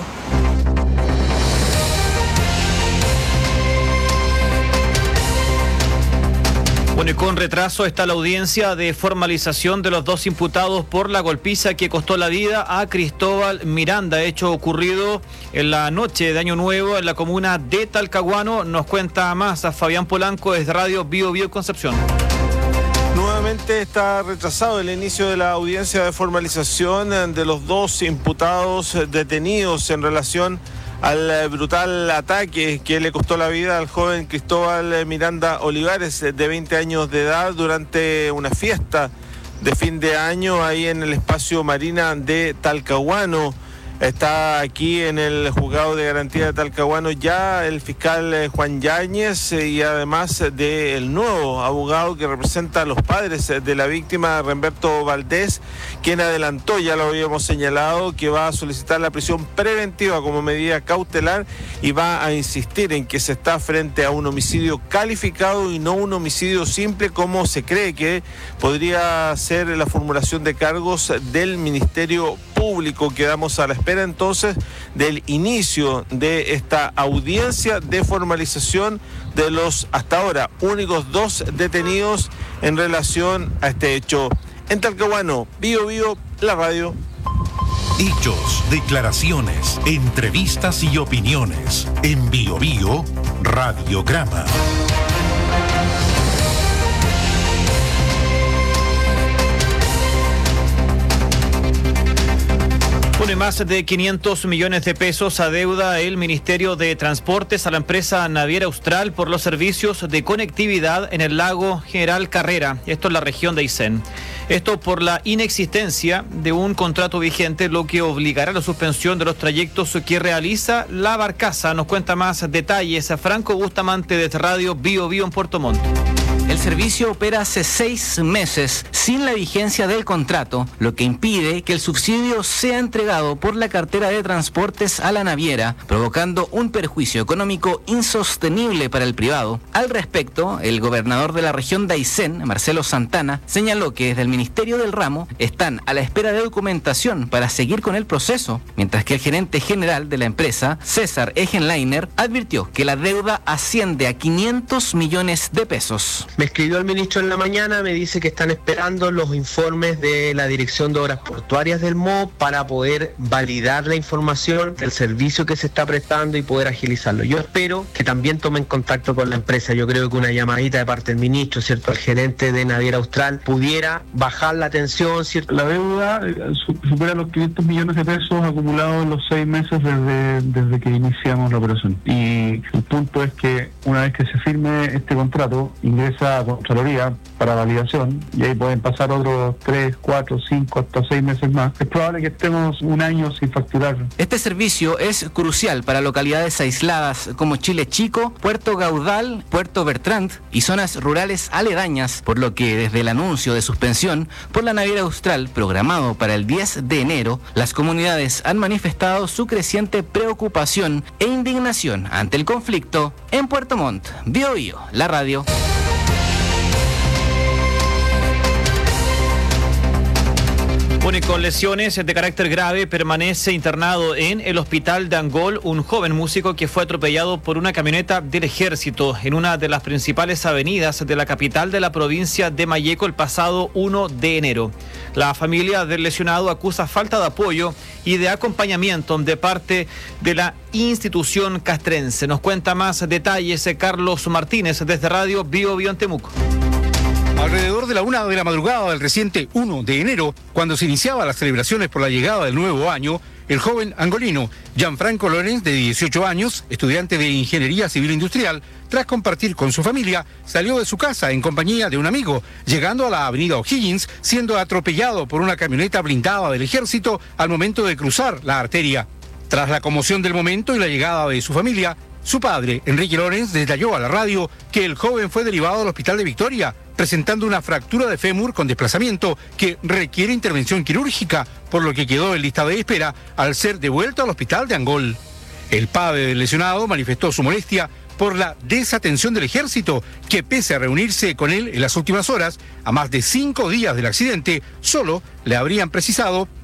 Bueno, y con retraso está la audiencia de formalización de los dos imputados por la golpiza que costó la vida a Cristóbal Miranda, hecho ocurrido en la noche de Año Nuevo en la comuna de Talcahuano. Nos cuenta más a Fabián Polanco desde Radio Bio Bio Concepción. Nuevamente está retrasado el inicio de la audiencia de formalización de los dos imputados detenidos en relación al brutal ataque que le costó la vida al joven Cristóbal Miranda Olivares, de veinte años de edad, durante una fiesta de fin de año ahí en el espacio Marina de Talcahuano. Está aquí en el juzgado de garantía de Talcahuano ya el fiscal Juan Yáñez y además del nuevo abogado que representa a los padres de la víctima, Remberto Valdés, quien adelantó, ya lo habíamos señalado, que va a solicitar la prisión preventiva como medida cautelar y va a insistir en que se está frente a un homicidio calificado y no un homicidio simple como se cree que podría ser la formulación de cargos del Ministerio Público. Quedamos a la espera entonces del inicio de esta audiencia de formalización de los hasta ahora únicos dos detenidos en relación a este hecho. En Talcahuano, Bio Bio, la radio. Hechos, declaraciones, entrevistas y opiniones. En Bio Bio, Radiograma. Pone más de quinientos millones de pesos a deuda el Ministerio de Transportes a la empresa Naviera Austral por los servicios de conectividad en el lago General Carrera, esto en la región de Aysén. Esto por la inexistencia de un contrato vigente, lo que obligará a la suspensión de los trayectos que realiza la barcaza. Nos cuenta más detalles a Franco Bustamante de Radio Bio Bio en Puerto Montt. El servicio opera hace seis meses sin la vigencia del contrato, lo que impide que el subsidio sea entregado por la cartera de transportes a la naviera, provocando un perjuicio económico insostenible para el privado. Al respecto, el gobernador de la región de Aysén, Marcelo Santana, señaló que desde el Ministerio del Ramo están a la espera de documentación para seguir con el proceso, mientras que el gerente general de la empresa, César Egenleiner, advirtió que la deuda asciende a quinientos millones de pesos. Me escribió el ministro en la mañana, me dice que están esperando los informes de la Dirección de Obras Portuarias del M O para poder validar la información del servicio que se está prestando y poder agilizarlo. Yo espero que también tomen contacto con la empresa. Yo creo que una llamadita de parte del ministro, ¿cierto?, al gerente de Naviera Austral, pudiera bajar la tensión, ¿cierto? La deuda supera los quinientos millones de pesos acumulados en los seis meses desde, desde que iniciamos la operación. Y el punto es que una vez que se firme este contrato, ingresa a Contraloría para validación y ahí pueden pasar otros tres, cuatro, cinco, hasta seis meses más. Es probable que estemos un año sin facturar. Este servicio es crucial para localidades aisladas como Chile Chico, Puerto Gaudal, Puerto Bertrand y zonas rurales aledañas, por lo que desde el anuncio de suspensión por la Naviera Austral programado para el diez de enero, las comunidades han manifestado su creciente preocupación e indignación ante el conflicto en Puerto Montt. Bio Bio, la radio. Bueno, y con lesiones de carácter grave permanece internado en el hospital de Angol un joven músico que fue atropellado por una camioneta del ejército en una de las principales avenidas de la capital de la provincia de Malleco el pasado uno de enero. La familia del lesionado acusa falta de apoyo y de acompañamiento de parte de la institución castrense. Nos cuenta más detalles Carlos Martínez desde Radio Bio Bio en Temuco. Alrededor de la una de la madrugada del reciente uno de enero, cuando se iniciaban las celebraciones por la llegada del nuevo año, el joven angolino Gianfranco Lorenz, de dieciocho años, estudiante de Ingeniería Civil Industrial, tras compartir con su familia, salió de su casa en compañía de un amigo, llegando a la avenida O'Higgins, siendo atropellado por una camioneta blindada del ejército al momento de cruzar la arteria. Tras la conmoción del momento y la llegada de su familia, su padre, Enrique Lorenz, detalló a la radio que el joven fue derivado al hospital de Victoria, presentando una fractura de fémur con desplazamiento que requiere intervención quirúrgica, por lo que quedó en lista de espera al ser devuelto al hospital de Angol. El padre del lesionado manifestó su molestia por la desatención del ejército, que pese a reunirse con él en las últimas horas, a más de cinco días del accidente, solo le habrían precisado que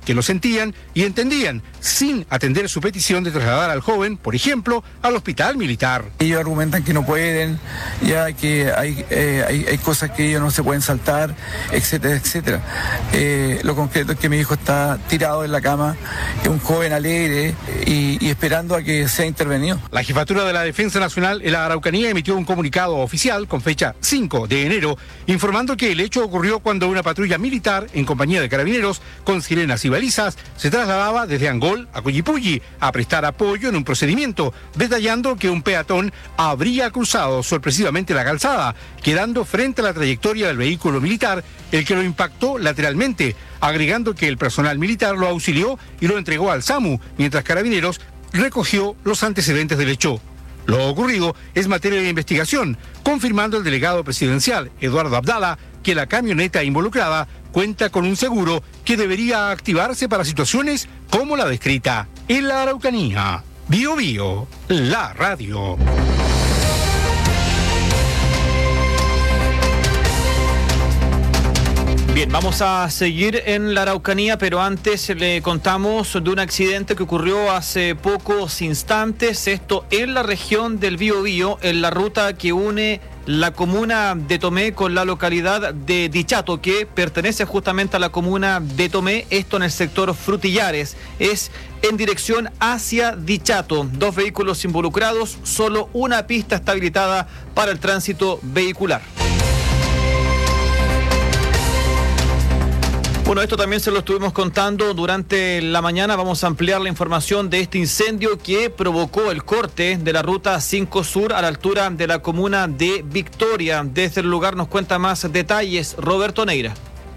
que lo sentían y entendían, sin atender su petición de trasladar al joven, por ejemplo, al hospital militar. Ellos argumentan que no pueden, ya que hay, eh, hay, hay cosas que ellos no se pueden saltar, etcétera, etcétera. Eh, lo concreto es que mi hijo está tirado en la cama, es un joven alegre y, y esperando a que sea intervenido. La Jefatura de la Defensa Nacional en la Araucanía emitió un comunicado oficial con fecha cinco de enero, informando que el hecho ocurrió cuando una patrulla militar, en compañía de carabineros, con sirenas y balizas, se trasladaba desde Angol a Coyipulli a prestar apoyo en un procedimiento, detallando que un peatón habría cruzado sorpresivamente la calzada, quedando frente a la trayectoria del vehículo militar, el que lo impactó lateralmente, agregando que el personal militar lo auxilió y lo entregó al SAMU, mientras Carabineros recogió los antecedentes del hecho. Lo ocurrido es materia de investigación, confirmando el delegado presidencial, Eduardo Abdala, que la camioneta involucrada cuenta con un seguro que debería activarse para situaciones como la descrita. En la Araucanía, Bio Bio, la radio. Bien, vamos a seguir en la Araucanía, pero antes le contamos de un accidente que ocurrió hace pocos instantes, esto en la región del Biobío, en la ruta que une la comuna de Tomé con la localidad de Dichato, que pertenece justamente a la comuna de Tomé, esto en el sector Frutillares, es en dirección hacia Dichato. Dos vehículos involucrados, solo una pista está habilitada para el tránsito vehicular. Bueno, esto también se lo estuvimos contando durante la mañana. Vamos a ampliar la información de este incendio que provocó el corte de la ruta cinco Sur a la altura de la comuna de Victoria. Desde el lugar nos cuenta más detalles Roberto Neira.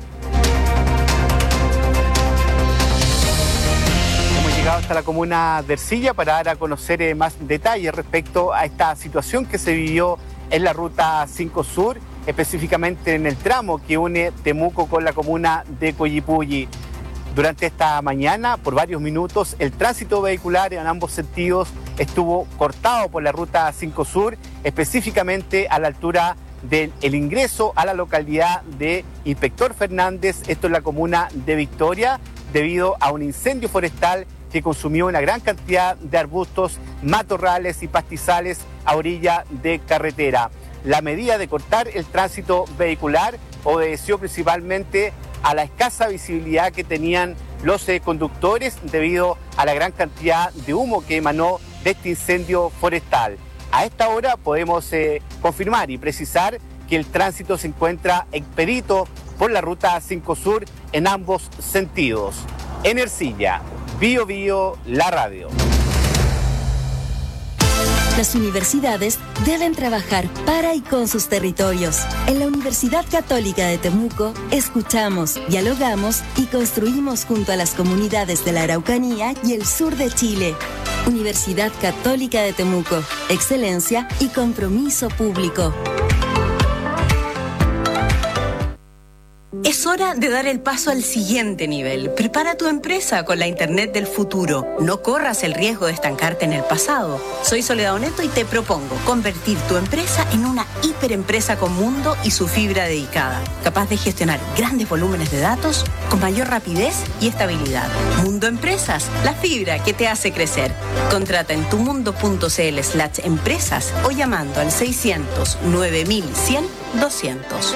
Hemos llegado hasta la comuna de Ercilla para dar a conocer eh, más detalles respecto a esta situación que se vivió en la ruta cinco Sur, específicamente en el tramo que une Temuco con la comuna de Coyipulli. Durante esta mañana, por varios minutos, el tránsito vehicular en ambos sentidos estuvo cortado por la ruta cinco Sur, específicamente a la altura del el ingreso a la localidad de Inspector Fernández, esto en la comuna de Victoria, debido a un incendio forestal que consumió una gran cantidad de arbustos, matorrales y pastizales a orilla de carretera. La medida de cortar el tránsito vehicular obedeció principalmente a la escasa visibilidad que tenían los eh, conductores debido a la gran cantidad de humo que emanó de este incendio forestal. A esta hora podemos eh, confirmar y precisar que el tránsito se encuentra expedito por la ruta cinco Sur en ambos sentidos. En Ercilla, Bio Bio, la radio. Las universidades deben trabajar para y con sus territorios. En la Universidad Católica de Temuco, escuchamos, dialogamos y construimos junto a las comunidades de la Araucanía y el sur de Chile. Universidad Católica de Temuco, excelencia y compromiso público. Es hora de dar el paso al siguiente nivel. Prepara tu empresa con la Internet del futuro. No corras el riesgo de estancarte en el pasado. Soy Soledad Oneto y te propongo convertir tu empresa en una hiperempresa con mundo y su fibra dedicada, capaz de gestionar grandes volúmenes de datos con mayor rapidez y estabilidad. Mundo Empresas, la fibra que te hace crecer. Contrata en tumundo.cl slash empresas o llamando al seiscientos nueve mil cien doscientos.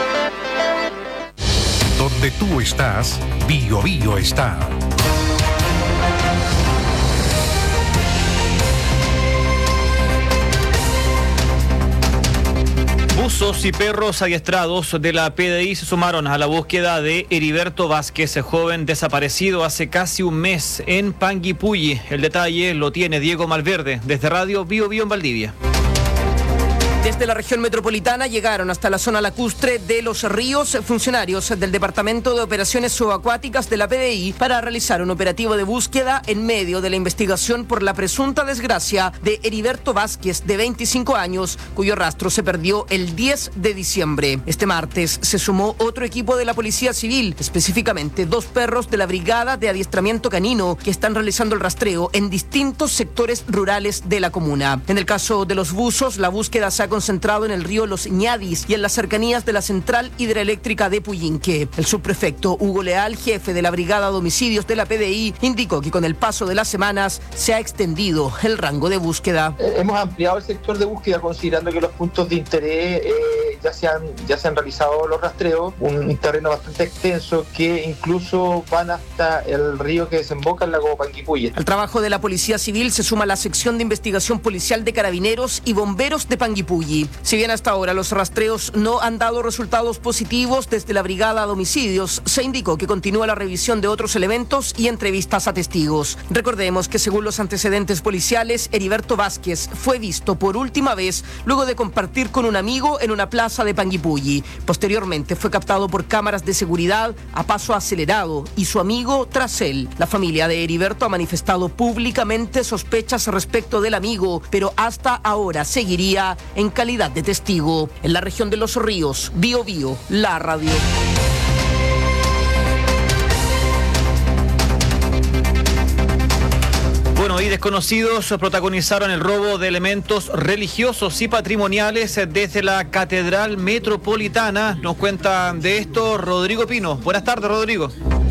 Donde tú estás, Bio Bio está. Buzos y perros adiestrados de la P D I se sumaron a la búsqueda de Heriberto Vázquez, joven desaparecido hace casi un mes en Panguipulli. El detalle lo tiene Diego Malverde desde Radio Bio Bio en Valdivia. Desde la región metropolitana llegaron hasta la zona lacustre de Los Ríos funcionarios del Departamento de Operaciones Subacuáticas de la P D I para realizar un operativo de búsqueda en medio de la investigación por la presunta desgracia de Heriberto Vázquez, de veinticinco años, cuyo rastro se perdió el diez de diciembre. Este martes se sumó otro equipo de la Policía Civil, específicamente dos perros de la Brigada de Adiestramiento Canino, que están realizando el rastreo en distintos sectores rurales de la comuna. En el caso de los buzos, la búsqueda se ha concentrado en el río Los Ñadis y en las cercanías de la central hidroeléctrica de Puyinque. El subprefecto Hugo Leal, jefe de la Brigada de Homicidios de la P D I, indicó que con el paso de las semanas se ha extendido el rango de búsqueda. Eh, hemos ampliado el sector de búsqueda considerando que los puntos de interés eh, ya, se han, ya se han realizado los rastreos, un, un terreno bastante extenso que incluso van hasta el río que desemboca en la Lago Panguipulli. Al trabajo de la Policía Civil se suma la sección de investigación policial de Carabineros y bomberos de Panguipulli. Si bien hasta ahora los rastreos no han dado resultados positivos, desde la Brigada de Homicidios se indicó que continúa la revisión de otros elementos y entrevistas a testigos. Recordemos que según los antecedentes policiales, Heriberto Vázquez fue visto por última vez luego de compartir con un amigo en una plaza de Panguipulli. Posteriormente fue captado por cámaras de seguridad a paso acelerado y su amigo tras él. La familia de Heriberto ha manifestado públicamente sospechas respecto del amigo, pero hasta ahora seguiría en calidad de testigo. En la región de Los Ríos, Bio Bio, la radio. Bueno, y desconocidos protagonizaron el robo de elementos religiosos y patrimoniales desde la Catedral Metropolitana. Nos cuenta de esto Rodrigo Pino. Buenas tardes, Rodrigo.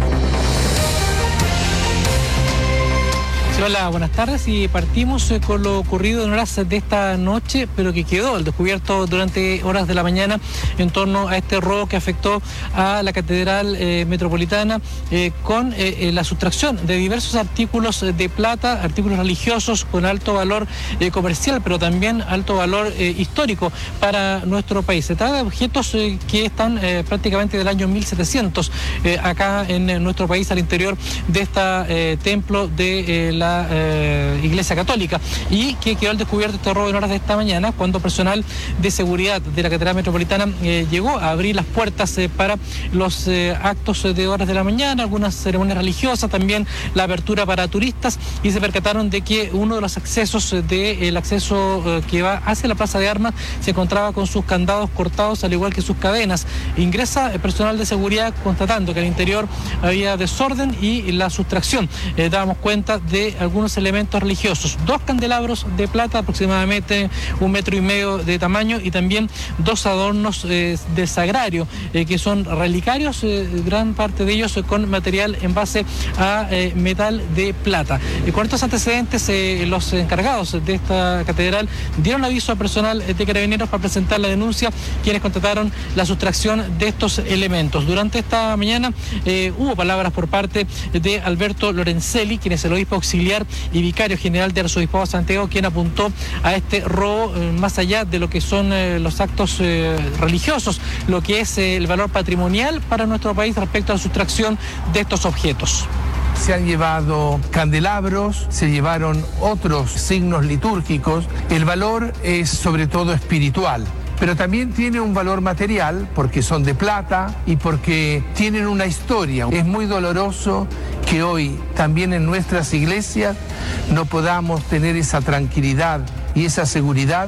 Sí, hola, buenas tardes, y partimos eh, con lo ocurrido en horas de esta noche, pero que quedó al descubierto durante horas de la mañana en torno a este robo que afectó a la Catedral eh, Metropolitana eh, con eh, la sustracción de diversos artículos de plata, artículos religiosos con alto valor eh, comercial, pero también alto valor eh, histórico para nuestro país. Se trata de objetos eh, que están eh, prácticamente del año mil setecientos eh, acá en, en nuestro país, al interior de este eh, templo de eh, la La eh, Iglesia Católica, y que quedó al descubierto este robo en horas de esta mañana cuando personal de seguridad de la Catedral Metropolitana eh, llegó a abrir las puertas eh, para los eh, actos de horas de la mañana, algunas ceremonias religiosas, también la apertura para turistas, y se percataron de que uno de los accesos del de, eh, acceso eh, que va hacia la Plaza de Armas se encontraba con sus candados cortados, al igual que sus cadenas. Ingresa el personal de seguridad constatando que al interior había desorden y la sustracción. Eh, dábamos cuenta de algunos elementos religiosos, dos candelabros de plata, aproximadamente un metro y medio de tamaño, y también dos adornos eh, de sagrario, eh, que son relicarios, eh, gran parte de ellos eh, con material en base a eh, metal de plata. Eh, con estos antecedentes, eh, los encargados de esta catedral dieron aviso al personal de Carabineros para presentar la denuncia, quienes constataron la sustracción de estos elementos. Durante esta mañana eh, hubo palabras por parte de Alberto Lorenzelli, quien es el obispo auxiliar y vicario general del Arzobispado de Santiago, quien apuntó a este robo eh, más allá de lo que son eh, los actos eh, religiosos, lo que es eh, el valor patrimonial para nuestro país respecto a la sustracción de estos objetos. Se han llevado candelabros, se llevaron otros signos litúrgicos. El valor es sobre todo espiritual, pero también tiene un valor material porque son de plata y porque tienen una historia. Es muy doloroso que hoy también en nuestras iglesias no podamos tener esa tranquilidad y esa seguridad.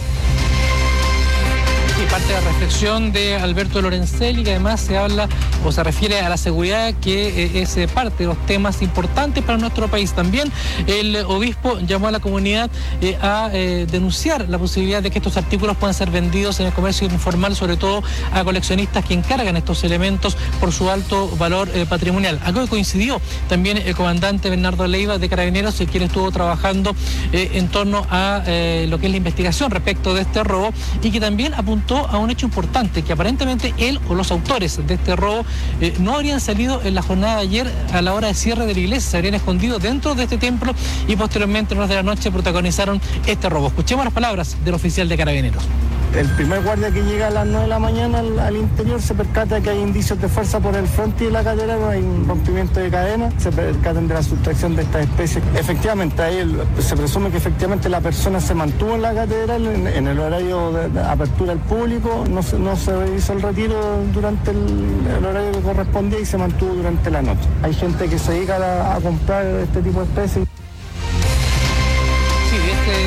Y parte de la reflexión de Alberto Lorenzelli, que además se habla o se refiere a la seguridad, que es parte de los temas importantes para nuestro país. También el obispo llamó a la comunidad eh, a eh, denunciar la posibilidad de que estos artículos puedan ser vendidos en el comercio informal, sobre todo a coleccionistas que encargan estos elementos por su alto valor eh, patrimonial. Algo que coincidió también el comandante Bernardo Leiva de Carabineros, quien estuvo trabajando eh, en torno a eh, lo que es la investigación respecto de este robo, y que también apuntó a un hecho importante, que aparentemente él o los autores de este robo eh, no habrían salido en la jornada de ayer a la hora de cierre de la iglesia, se habrían escondido dentro de este templo y posteriormente en horas de la noche protagonizaron este robo. Escuchemos las palabras del oficial de Carabineros. El primer guardia que llega a las nueve de la mañana al, al interior se percata que hay indicios de fuerza por el frente de la catedral, hay un rompimiento de cadena, se percatan de la sustracción de estas especies. Efectivamente, ahí el, se presume que efectivamente la persona se mantuvo en la catedral en, en el horario de, de apertura al público, no se, no se hizo el retiro durante el, el horario que correspondía y se mantuvo durante la noche. Hay gente que se dedica a, a comprar este tipo de especies. Sí, este elemento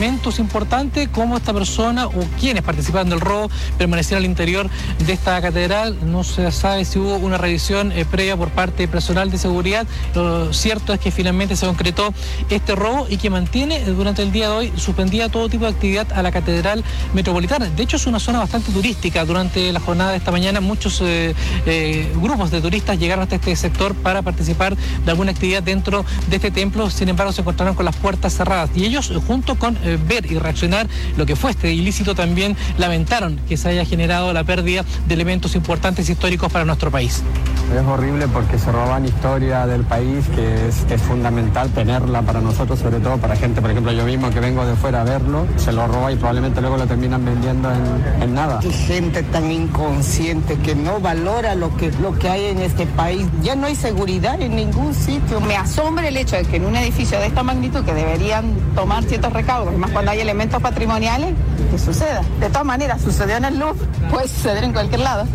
elementos importantes, cómo esta persona o quienes participaron del robo permanecieron al interior de esta catedral. No se sabe si hubo una revisión eh, previa por parte de personal de seguridad. Lo cierto es que finalmente se concretó este robo y que mantiene eh, durante el día de hoy suspendida todo tipo de actividad a la catedral metropolitana. De hecho, es una zona bastante turística. Durante la jornada de esta mañana muchos eh, eh, grupos de turistas llegaron hasta este sector para participar de alguna actividad dentro de este templo. Sin embargo, se encontraron con las puertas cerradas y ellos, junto con eh, ver y reaccionar lo que fue este ilícito, también lamentaron que se haya generado la pérdida de elementos importantes históricos para nuestro país. Es horrible porque se roban historia del país, que es, es fundamental tenerla para nosotros, sobre todo para gente, por ejemplo, yo mismo que vengo de fuera a verlo, se lo roba y probablemente luego lo terminan vendiendo en, en nada. Hay gente tan inconsciente que no valora lo que, lo que hay en este país. Ya no hay seguridad en ningún sitio. Me asombra el hecho de que en un edificio de esta magnitud, que deberían tomar ciertos recaudos, más cuando hay elementos patrimoniales, que suceda. De todas maneras, sucedió en el Louvre, puede suceder en cualquier lado.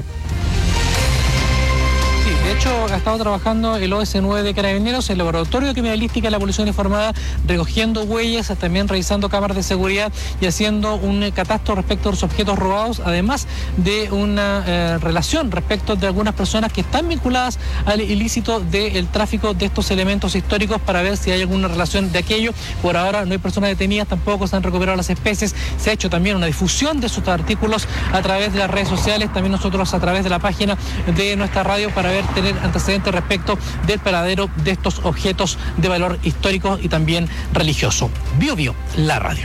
De hecho, ha estado trabajando el O S nueve de Carabineros, el Laboratorio de Criminalística de la Policía Uniformada, recogiendo huellas, también revisando cámaras de seguridad y haciendo un catastro respecto a los objetos robados, además de una eh, relación respecto de algunas personas que están vinculadas al ilícito del tráfico de estos elementos históricos para ver si hay alguna relación de aquello. Por ahora no hay personas detenidas, tampoco se han recuperado las especies. Se ha hecho también una difusión de sus artículos a través de las redes sociales, también nosotros a través de la página de nuestra radio, para ver tener antecedentes respecto del paradero de estos objetos de valor histórico y también religioso. Bio Bio, la radio.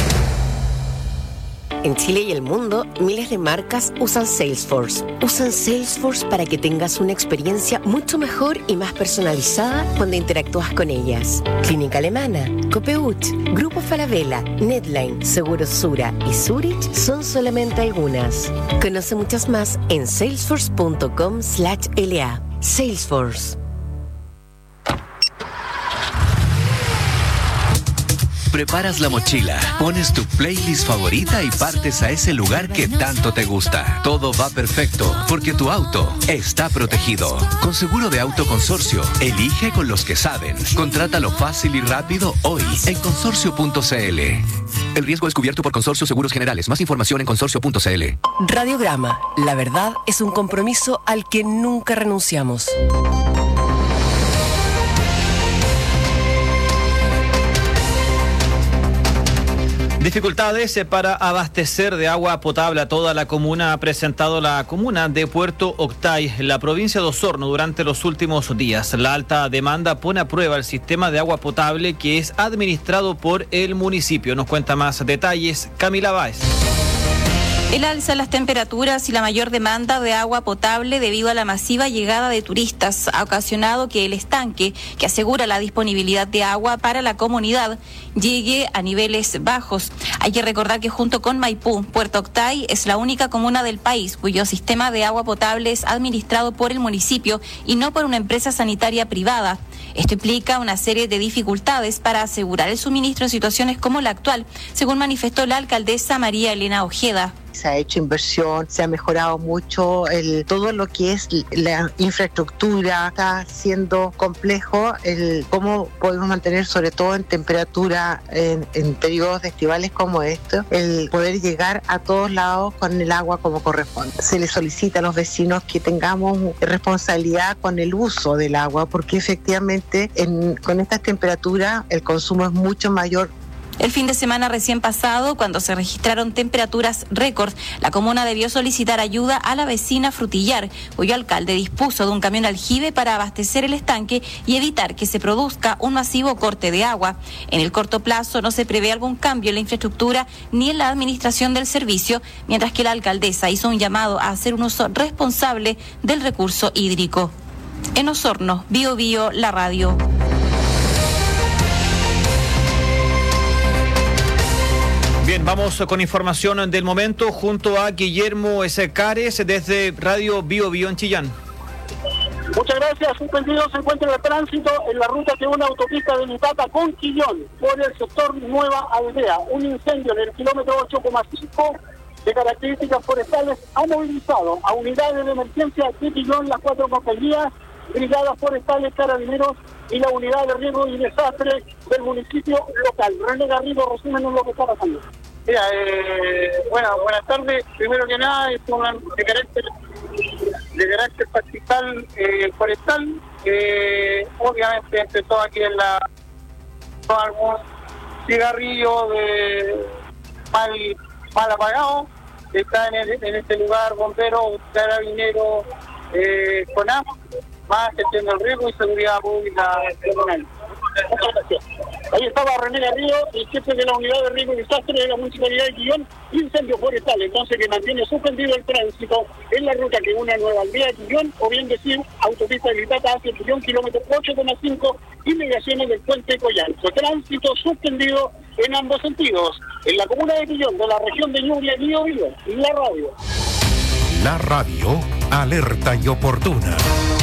En Chile y el mundo, miles de marcas usan Salesforce. Usan Salesforce para que tengas una experiencia mucho mejor y más personalizada cuando interactúas con ellas. Clínica Alemana, Copeuch, Grupo Falabella, Netline, Seguros Sura y Zurich son solamente algunas. Conoce muchas más en salesforce punto com slash L A. Salesforce. Preparas la mochila, pones tu playlist favorita y partes a ese lugar que tanto te gusta. Todo va perfecto porque tu auto está protegido. Con seguro de auto Consorcio, elige con los que saben. Contrátalo fácil y rápido hoy en consorcio punto c l. El riesgo es cubierto por Consorcio Seguros Generales. Más información en consorcio punto c l. Radiograma. La verdad es un compromiso al que nunca renunciamos. Dificultades para abastecer de agua potable a toda la comuna ha presentado la comuna de Puerto Octay, en la provincia de Osorno, durante los últimos días. La alta demanda pone a prueba el sistema de agua potable que es administrado por el municipio. Nos cuenta más detalles Camila Báez. El alza en las temperaturas y la mayor demanda de agua potable debido a la masiva llegada de turistas ha ocasionado que el estanque, que asegura la disponibilidad de agua para la comunidad, llegue a niveles bajos. Hay que recordar que junto con Maipú, Puerto Octay es la única comuna del país cuyo sistema de agua potable es administrado por el municipio y no por una empresa sanitaria privada. Esto implica una serie de dificultades para asegurar el suministro en situaciones como la actual, según manifestó la alcaldesa María Elena Ojeda. Se ha hecho inversión, se ha mejorado mucho el, todo lo que es la infraestructura. Está siendo complejo el cómo podemos mantener, sobre todo en temperatura, en, en periodos estivales como estos, el poder llegar a todos lados con el agua como corresponde. Se les solicita a los vecinos que tengamos responsabilidad con el uso del agua, porque efectivamente en, con estas temperaturas el consumo es mucho mayor. El fin de semana recién pasado, cuando se registraron temperaturas récord, la comuna debió solicitar ayuda a la vecina Frutillar, cuyo alcalde dispuso de un camión aljibe para abastecer el estanque y evitar que se produzca un masivo corte de agua. En el corto plazo no se prevé algún cambio en la infraestructura ni en la administración del servicio, mientras que la alcaldesa hizo un llamado a hacer un uso responsable del recurso hídrico. En Osorno, Bio Bio, la radio. Bien, vamos con información del momento junto a Guillermo Escares desde Radio Bio Bio en Chillán. Muchas gracias. Suspendido se encuentra el tránsito en la ruta que une autopista de Litata con Quillón por el sector Nueva Aldea. Un incendio en el kilómetro ocho coma cinco de características forestales ha movilizado a unidades de emergencia de Quillón, las cuatro compañías brigadas forestales, carabineros y la unidad de riesgo y desastre del municipio local. René Garrido, resúmenos lo que está pasando. Mira, eh, bueno, buenas tardes. Primero que nada, es un de carácter de carácter pastizal eh, forestal. Eh, obviamente empezó aquí en la algún cigarrillo de mal mal apagado. Está en, el, en este lugar bombero, carabinero, eh, CONAF, más gestión del riesgo y seguridad pública regional. Muchas gracias. Ahí estaba René Garrido, el jefe de la unidad de riesgo y desastre de la municipalidad de Quillón, incendio forestal, entonces que mantiene suspendido el tránsito en la ruta que une a Nueva Aldea de Quillón, o bien decir, autopista habilitada hacia Quillón, kilómetro ocho coma cinco, inmediaciones del puente Coyanco. Tránsito suspendido en ambos sentidos, en la comuna de Quillón, de la región de Ñuble, Bío Bío, y la radio. La radio, alerta y oportuna.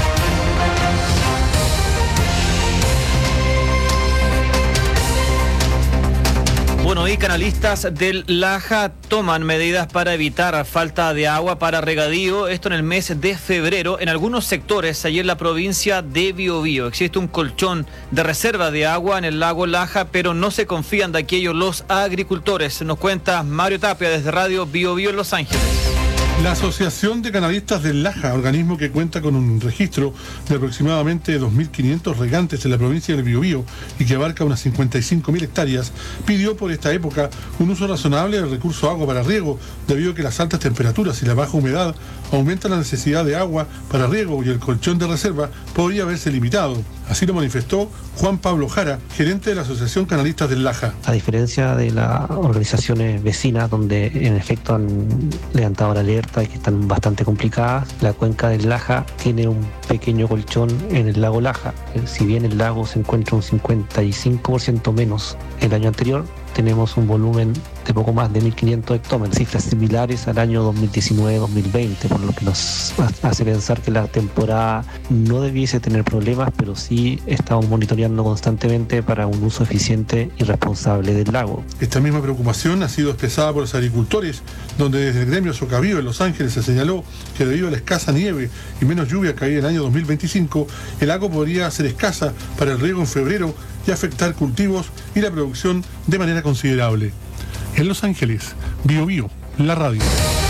Bueno, y canalistas del Laja toman medidas para evitar falta de agua para regadío, esto en el mes de febrero. En algunos sectores, allí en la provincia de Biobío, existe un colchón de reserva de agua en el lago Laja, pero no se confían de aquello los agricultores. Nos cuenta Mario Tapia desde Radio Biobío en Los Ángeles. La Asociación de Canalistas del Laja, organismo que cuenta con un registro de aproximadamente dos mil quinientos regantes en la provincia del Biobío y que abarca unas cincuenta y cinco mil hectáreas, pidió por esta época un uso razonable del recurso agua para riego, debido a que las altas temperaturas y la baja humedad aumentan la necesidad de agua para riego y el colchón de reserva podría verse limitado. Así lo manifestó Juan Pablo Jara, gerente de la Asociación Canalistas del Laja. A diferencia de las organizaciones vecinas, donde en efecto han levantado la alerta y que están bastante complicadas, la cuenca del Laja tiene un pequeño colchón en el lago Laja. Si bien el lago se encuentra un cincuenta y cinco por ciento menos el año anterior, tenemos un volumen de poco más de mil quinientos hectómetros, cifras similares al año dos mil diecinueve dos mil veinte, por lo que nos hace pensar que la temporada no debiese tener problemas, pero sí estamos monitoreando constantemente para un uso eficiente y responsable del lago. Esta misma preocupación ha sido expresada por los agricultores, donde desde el gremio Socavío en Los Ángeles se señaló que debido a la escasa nieve y menos lluvia caída en el año dos mil veinticinco, el agua podría ser escasa para el riego en febrero y afectar cultivos y la producción de manera considerable. En Los Ángeles, Biobío, la radio.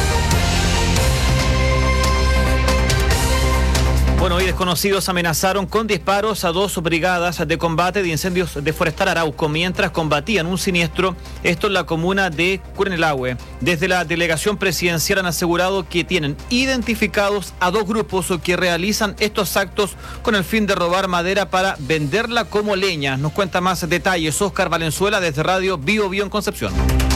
Bueno, hoy desconocidos amenazaron con disparos a dos brigadas de combate de incendios de Forestal Arauco mientras combatían un siniestro, esto en la comuna de Curanilahue. Desde la delegación presidencial han asegurado que tienen identificados a dos grupos que realizan estos actos con el fin de robar madera para venderla como leña. Nos cuenta más detalles Oscar Valenzuela desde Radio Biobío en Concepción.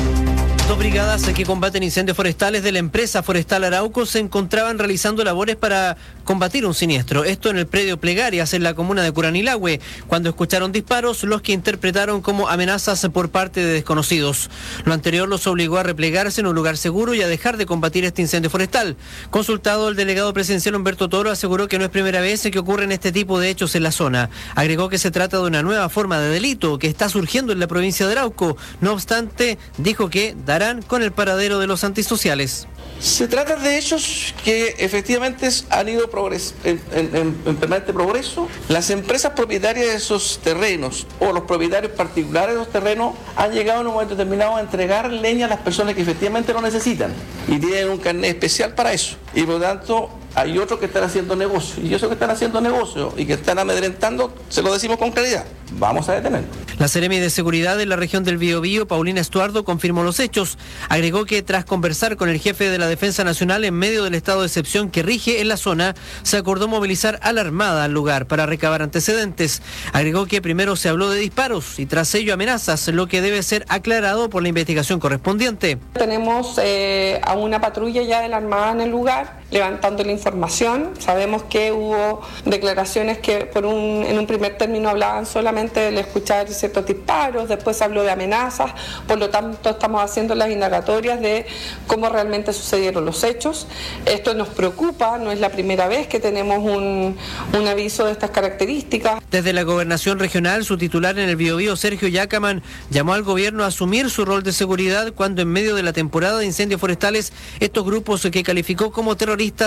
Dos brigadas que combaten incendios forestales de la empresa Forestal Arauco se encontraban realizando labores para combatir un siniestro. Esto en el predio Plegarias, en la comuna de Curanilahue, cuando escucharon disparos, los que interpretaron como amenazas por parte de desconocidos. Lo anterior los obligó a replegarse en un lugar seguro y a dejar de combatir este incendio forestal. Consultado, el delegado presidencial Humberto Toro aseguró que no es primera vez que ocurren este tipo de hechos en la zona. Agregó que se trata de una nueva forma de delito que está surgiendo en la provincia de Arauco. No obstante, dijo que darán con el paradero de los antisociales. Se trata de hechos que efectivamente han ido progres- en, en, en, en permanente progreso. Las empresas propietarias de esos terrenos o los propietarios particulares de los terrenos han llegado en un momento determinado a entregar leña a las personas que efectivamente lo necesitan y tienen un carnet especial para eso. Y por lo tanto hay otros que están haciendo negocio, y esos que están haciendo negocio y que están amedrentando, se lo decimos con claridad, vamos a detenerlo. La Seremi de Seguridad de la región del Biobío, Paulina Estuardo, confirmó los hechos. Agregó que tras conversar con el jefe de la Defensa Nacional en medio del estado de excepción que rige en la zona, se acordó movilizar a la Armada al lugar para recabar antecedentes. Agregó que primero se habló de disparos y tras ello amenazas, lo que debe ser aclarado por la investigación correspondiente. Tenemos eh, a una patrulla ya de la Armada en el lugar, levantando la información. Sabemos que hubo declaraciones que por un, en un primer término hablaban solamente del escuchar ciertos disparos, después se habló de amenazas, por lo tanto estamos haciendo las indagatorias de cómo realmente sucedieron los hechos. Esto nos preocupa, no es la primera vez que tenemos un, un aviso de estas características. Desde la Gobernación Regional, su titular en el Biobío, Sergio Yacaman, llamó al gobierno a asumir su rol de seguridad cuando en medio de la temporada de incendios forestales, estos grupos que calificó como terroristas realizan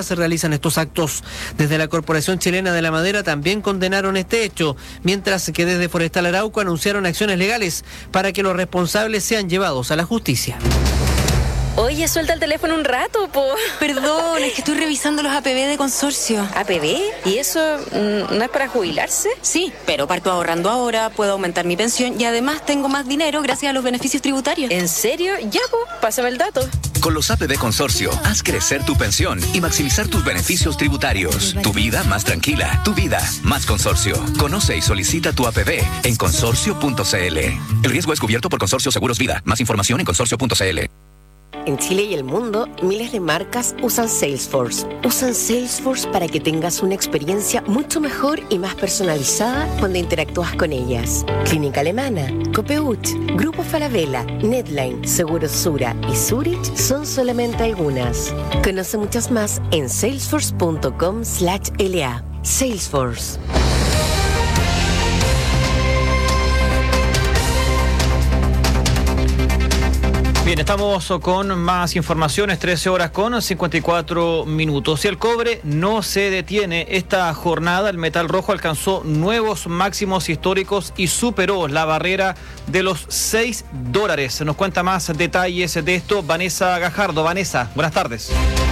realizan estos actos. Desde la Corporación Chilena de la Madera también condenaron este hecho, mientras que desde Forestal Arauco anunciaron acciones legales para que los responsables sean llevados a la justicia. Oye, suelta el teléfono un rato, po. Perdón, es que estoy revisando los A P B de consorcio. ¿A P B? ¿Y eso mm, no es para jubilarse? Sí, pero parto ahorrando ahora, puedo aumentar mi pensión y además tengo más dinero gracias a los beneficios tributarios. ¿En serio? Ya, po, pásame el dato. Con los A P B Consorcio, haz crecer tu pensión y maximizar tus beneficios tributarios. Tu vida más tranquila, tu vida más consorcio. Conoce y solicita tu A P B en consorcio punto c l. El riesgo es cubierto por Consorcio Seguros Vida. Más información en consorcio punto c l. En Chile y el mundo, miles de marcas usan Salesforce. Usan Salesforce para que tengas una experiencia mucho mejor y más personalizada cuando interactúas con ellas. Clínica Alemana, Copeuch, Grupo Falabella, Netline, Seguros Sura y Zurich son solamente algunas. Conoce muchas más en salesforce punto com slash l a. Salesforce. Bien, estamos con más informaciones, trece horas con cincuenta y cuatro minutos. Si el cobre no se detiene esta jornada, el metal rojo alcanzó nuevos máximos históricos y superó la barrera de los seis dólares. Nos cuenta más detalles de esto Vanessa Gajardo. Vanessa, buenas tardes.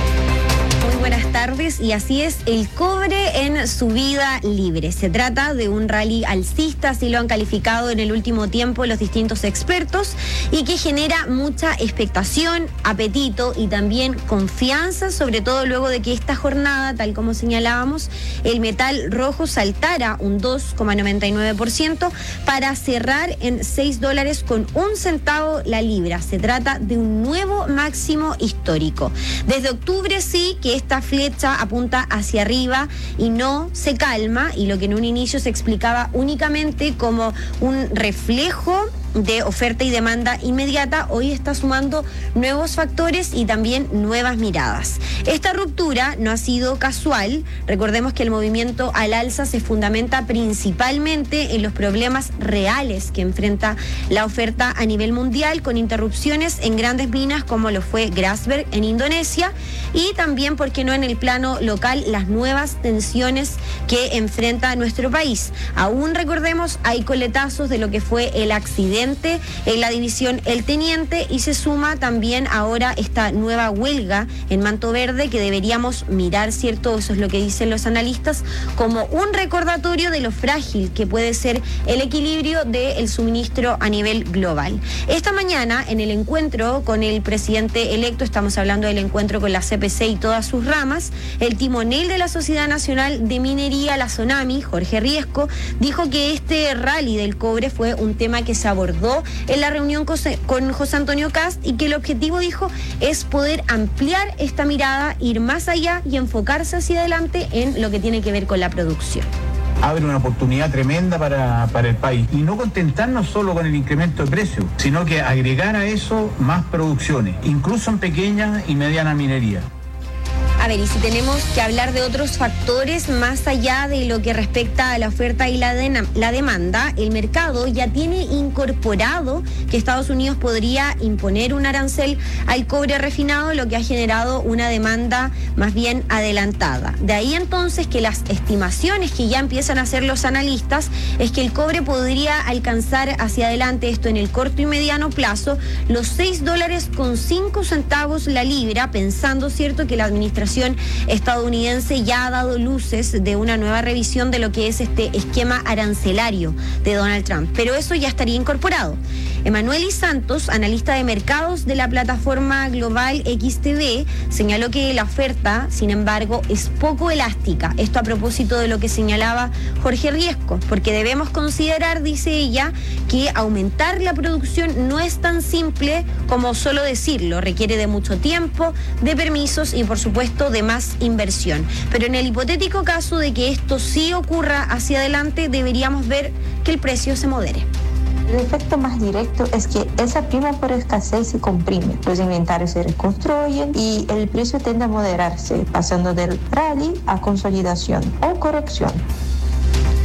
Muy buenas tardes, y así es, el cobre en subida libre. Se trata de un rally alcista, así lo han calificado en el último tiempo los distintos expertos, y que genera mucha expectación, apetito y también confianza, sobre todo luego de que esta jornada, tal como señalábamos, el metal rojo saltara un dos coma noventa y nueve por ciento para cerrar en seis dólares con un centavo la libra. Se trata de un nuevo máximo histórico. Desde octubre sí que esta flecha apunta hacia arriba y no se calma, y lo que en un inicio se explicaba únicamente como un reflejo de oferta y demanda inmediata, hoy está sumando nuevos factores y también nuevas miradas. Esta ruptura no ha sido casual. Recordemos que el movimiento al alza se fundamenta principalmente en los problemas reales que enfrenta la oferta a nivel mundial, con interrupciones en grandes minas como lo fue Grasberg en Indonesia, y también, ¿por qué no?, en el plano local, las nuevas tensiones que enfrenta nuestro país. Aún, recordemos, hay coletazos de lo que fue el accidente en la división El Teniente, y se suma también ahora esta nueva huelga en Manto Verde, que deberíamos mirar, ¿cierto?, eso es lo que dicen los analistas, como un recordatorio de lo frágil que puede ser el equilibrio del suministro a nivel global. Esta mañana, en el encuentro con el presidente electo, estamos hablando del encuentro con la C P C y todas sus ramas, el timonel de la Sociedad Nacional de Minería, la SONAMI, Jorge Riesco, dijo que este rally del cobre fue un tema que se abordó en la reunión con José Antonio Kast, y que el objetivo, dijo, es poder ampliar esta mirada, ir más allá y enfocarse hacia adelante en lo que tiene que ver con la producción. Abre una oportunidad tremenda para, para el país, y no contentarnos solo con el incremento de precios, sino que agregar a eso más producciones, incluso en pequeña y mediana minería. A ver, y si tenemos que hablar de otros factores más allá de lo que respecta a la oferta y la, de, la demanda, el mercado ya tiene incorporado que Estados Unidos podría imponer un arancel al cobre refinado, lo que ha generado una demanda más bien adelantada. De ahí entonces que las estimaciones que ya empiezan a hacer los analistas es que el cobre podría alcanzar hacia adelante, esto en el corto y mediano plazo, los seis dólares con cinco centavos la libra, pensando, cierto, que la administración estadounidense ya ha dado luces de una nueva revisión de lo que es este esquema arancelario de Donald Trump, pero eso ya estaría incorporado. Emanuel Santos, analista de mercados de la plataforma global X T V, señaló que la oferta, sin embargo, es poco elástica. Esto a propósito de lo que señalaba Jorge Riesco, porque debemos considerar, dice ella, que aumentar la producción no es tan simple como solo decirlo. Requiere de mucho tiempo, de permisos y, por supuesto, de más inversión. Pero en el hipotético caso de que esto sí ocurra hacia adelante, deberíamos ver que el precio se modere. El efecto más directo es que esa prima por escasez se comprime, los inventarios se reconstruyen y el precio tiende a moderarse, pasando del rally a consolidación o corrección.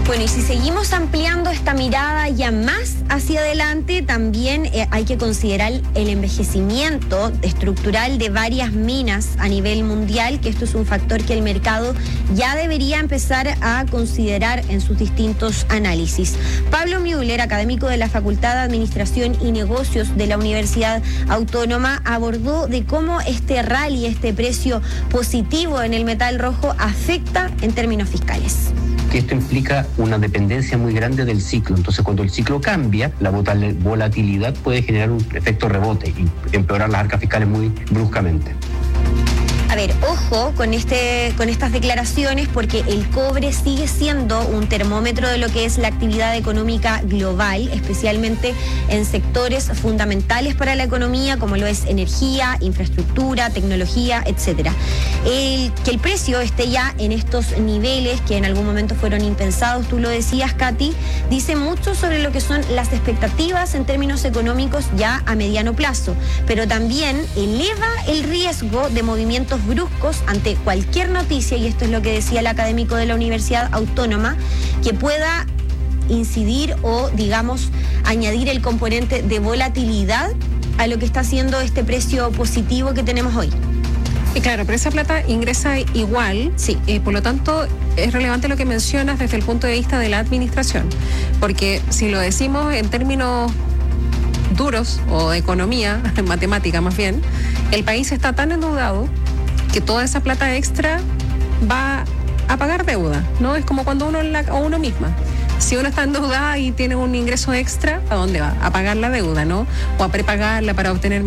Bueno, y si seguimos ampliando esta mirada ya más hacia adelante, también eh, hay que considerar el envejecimiento estructural de varias minas a nivel mundial, que esto es un factor que el mercado ya debería empezar a considerar en sus distintos análisis. Pablo Müller, académico de la Facultad de Administración y Negocios de la Universidad Autónoma, abordó de cómo este rally, este precio positivo en el metal rojo afecta en términos fiscales. Que esto implica una dependencia muy grande del ciclo. Entonces, cuando el ciclo cambia, la volatilidad puede generar un efecto rebote y empeorar las arcas fiscales muy bruscamente. A ver, ojo con este, con estas declaraciones, porque el cobre sigue siendo un termómetro de lo que es la actividad económica global, especialmente en sectores fundamentales para la economía, como lo es energía, infraestructura, tecnología, etcétera. El, que el precio esté ya en estos niveles que en algún momento fueron impensados, tú lo decías, Katy, dice mucho sobre lo que son las expectativas en términos económicos ya a mediano plazo, pero también eleva el riesgo de movimientos bruscos ante cualquier noticia, y esto es lo que decía el académico de la Universidad Autónoma, que pueda incidir o, digamos, añadir el componente de volatilidad a lo que está haciendo este precio positivo que tenemos hoy. Y claro, pero esa plata ingresa igual, sí, eh, por lo tanto es relevante lo que mencionas desde el punto de vista de la administración, porque si lo decimos en términos duros o de economía, en matemática más bien, el país está tan endeudado que toda esa plata extra va a pagar deuda, ¿no? Es como cuando uno la, o uno misma. Si uno está endeudada y tiene un ingreso extra, ¿a dónde va? A pagar la deuda, ¿no? O a prepagarla para obtener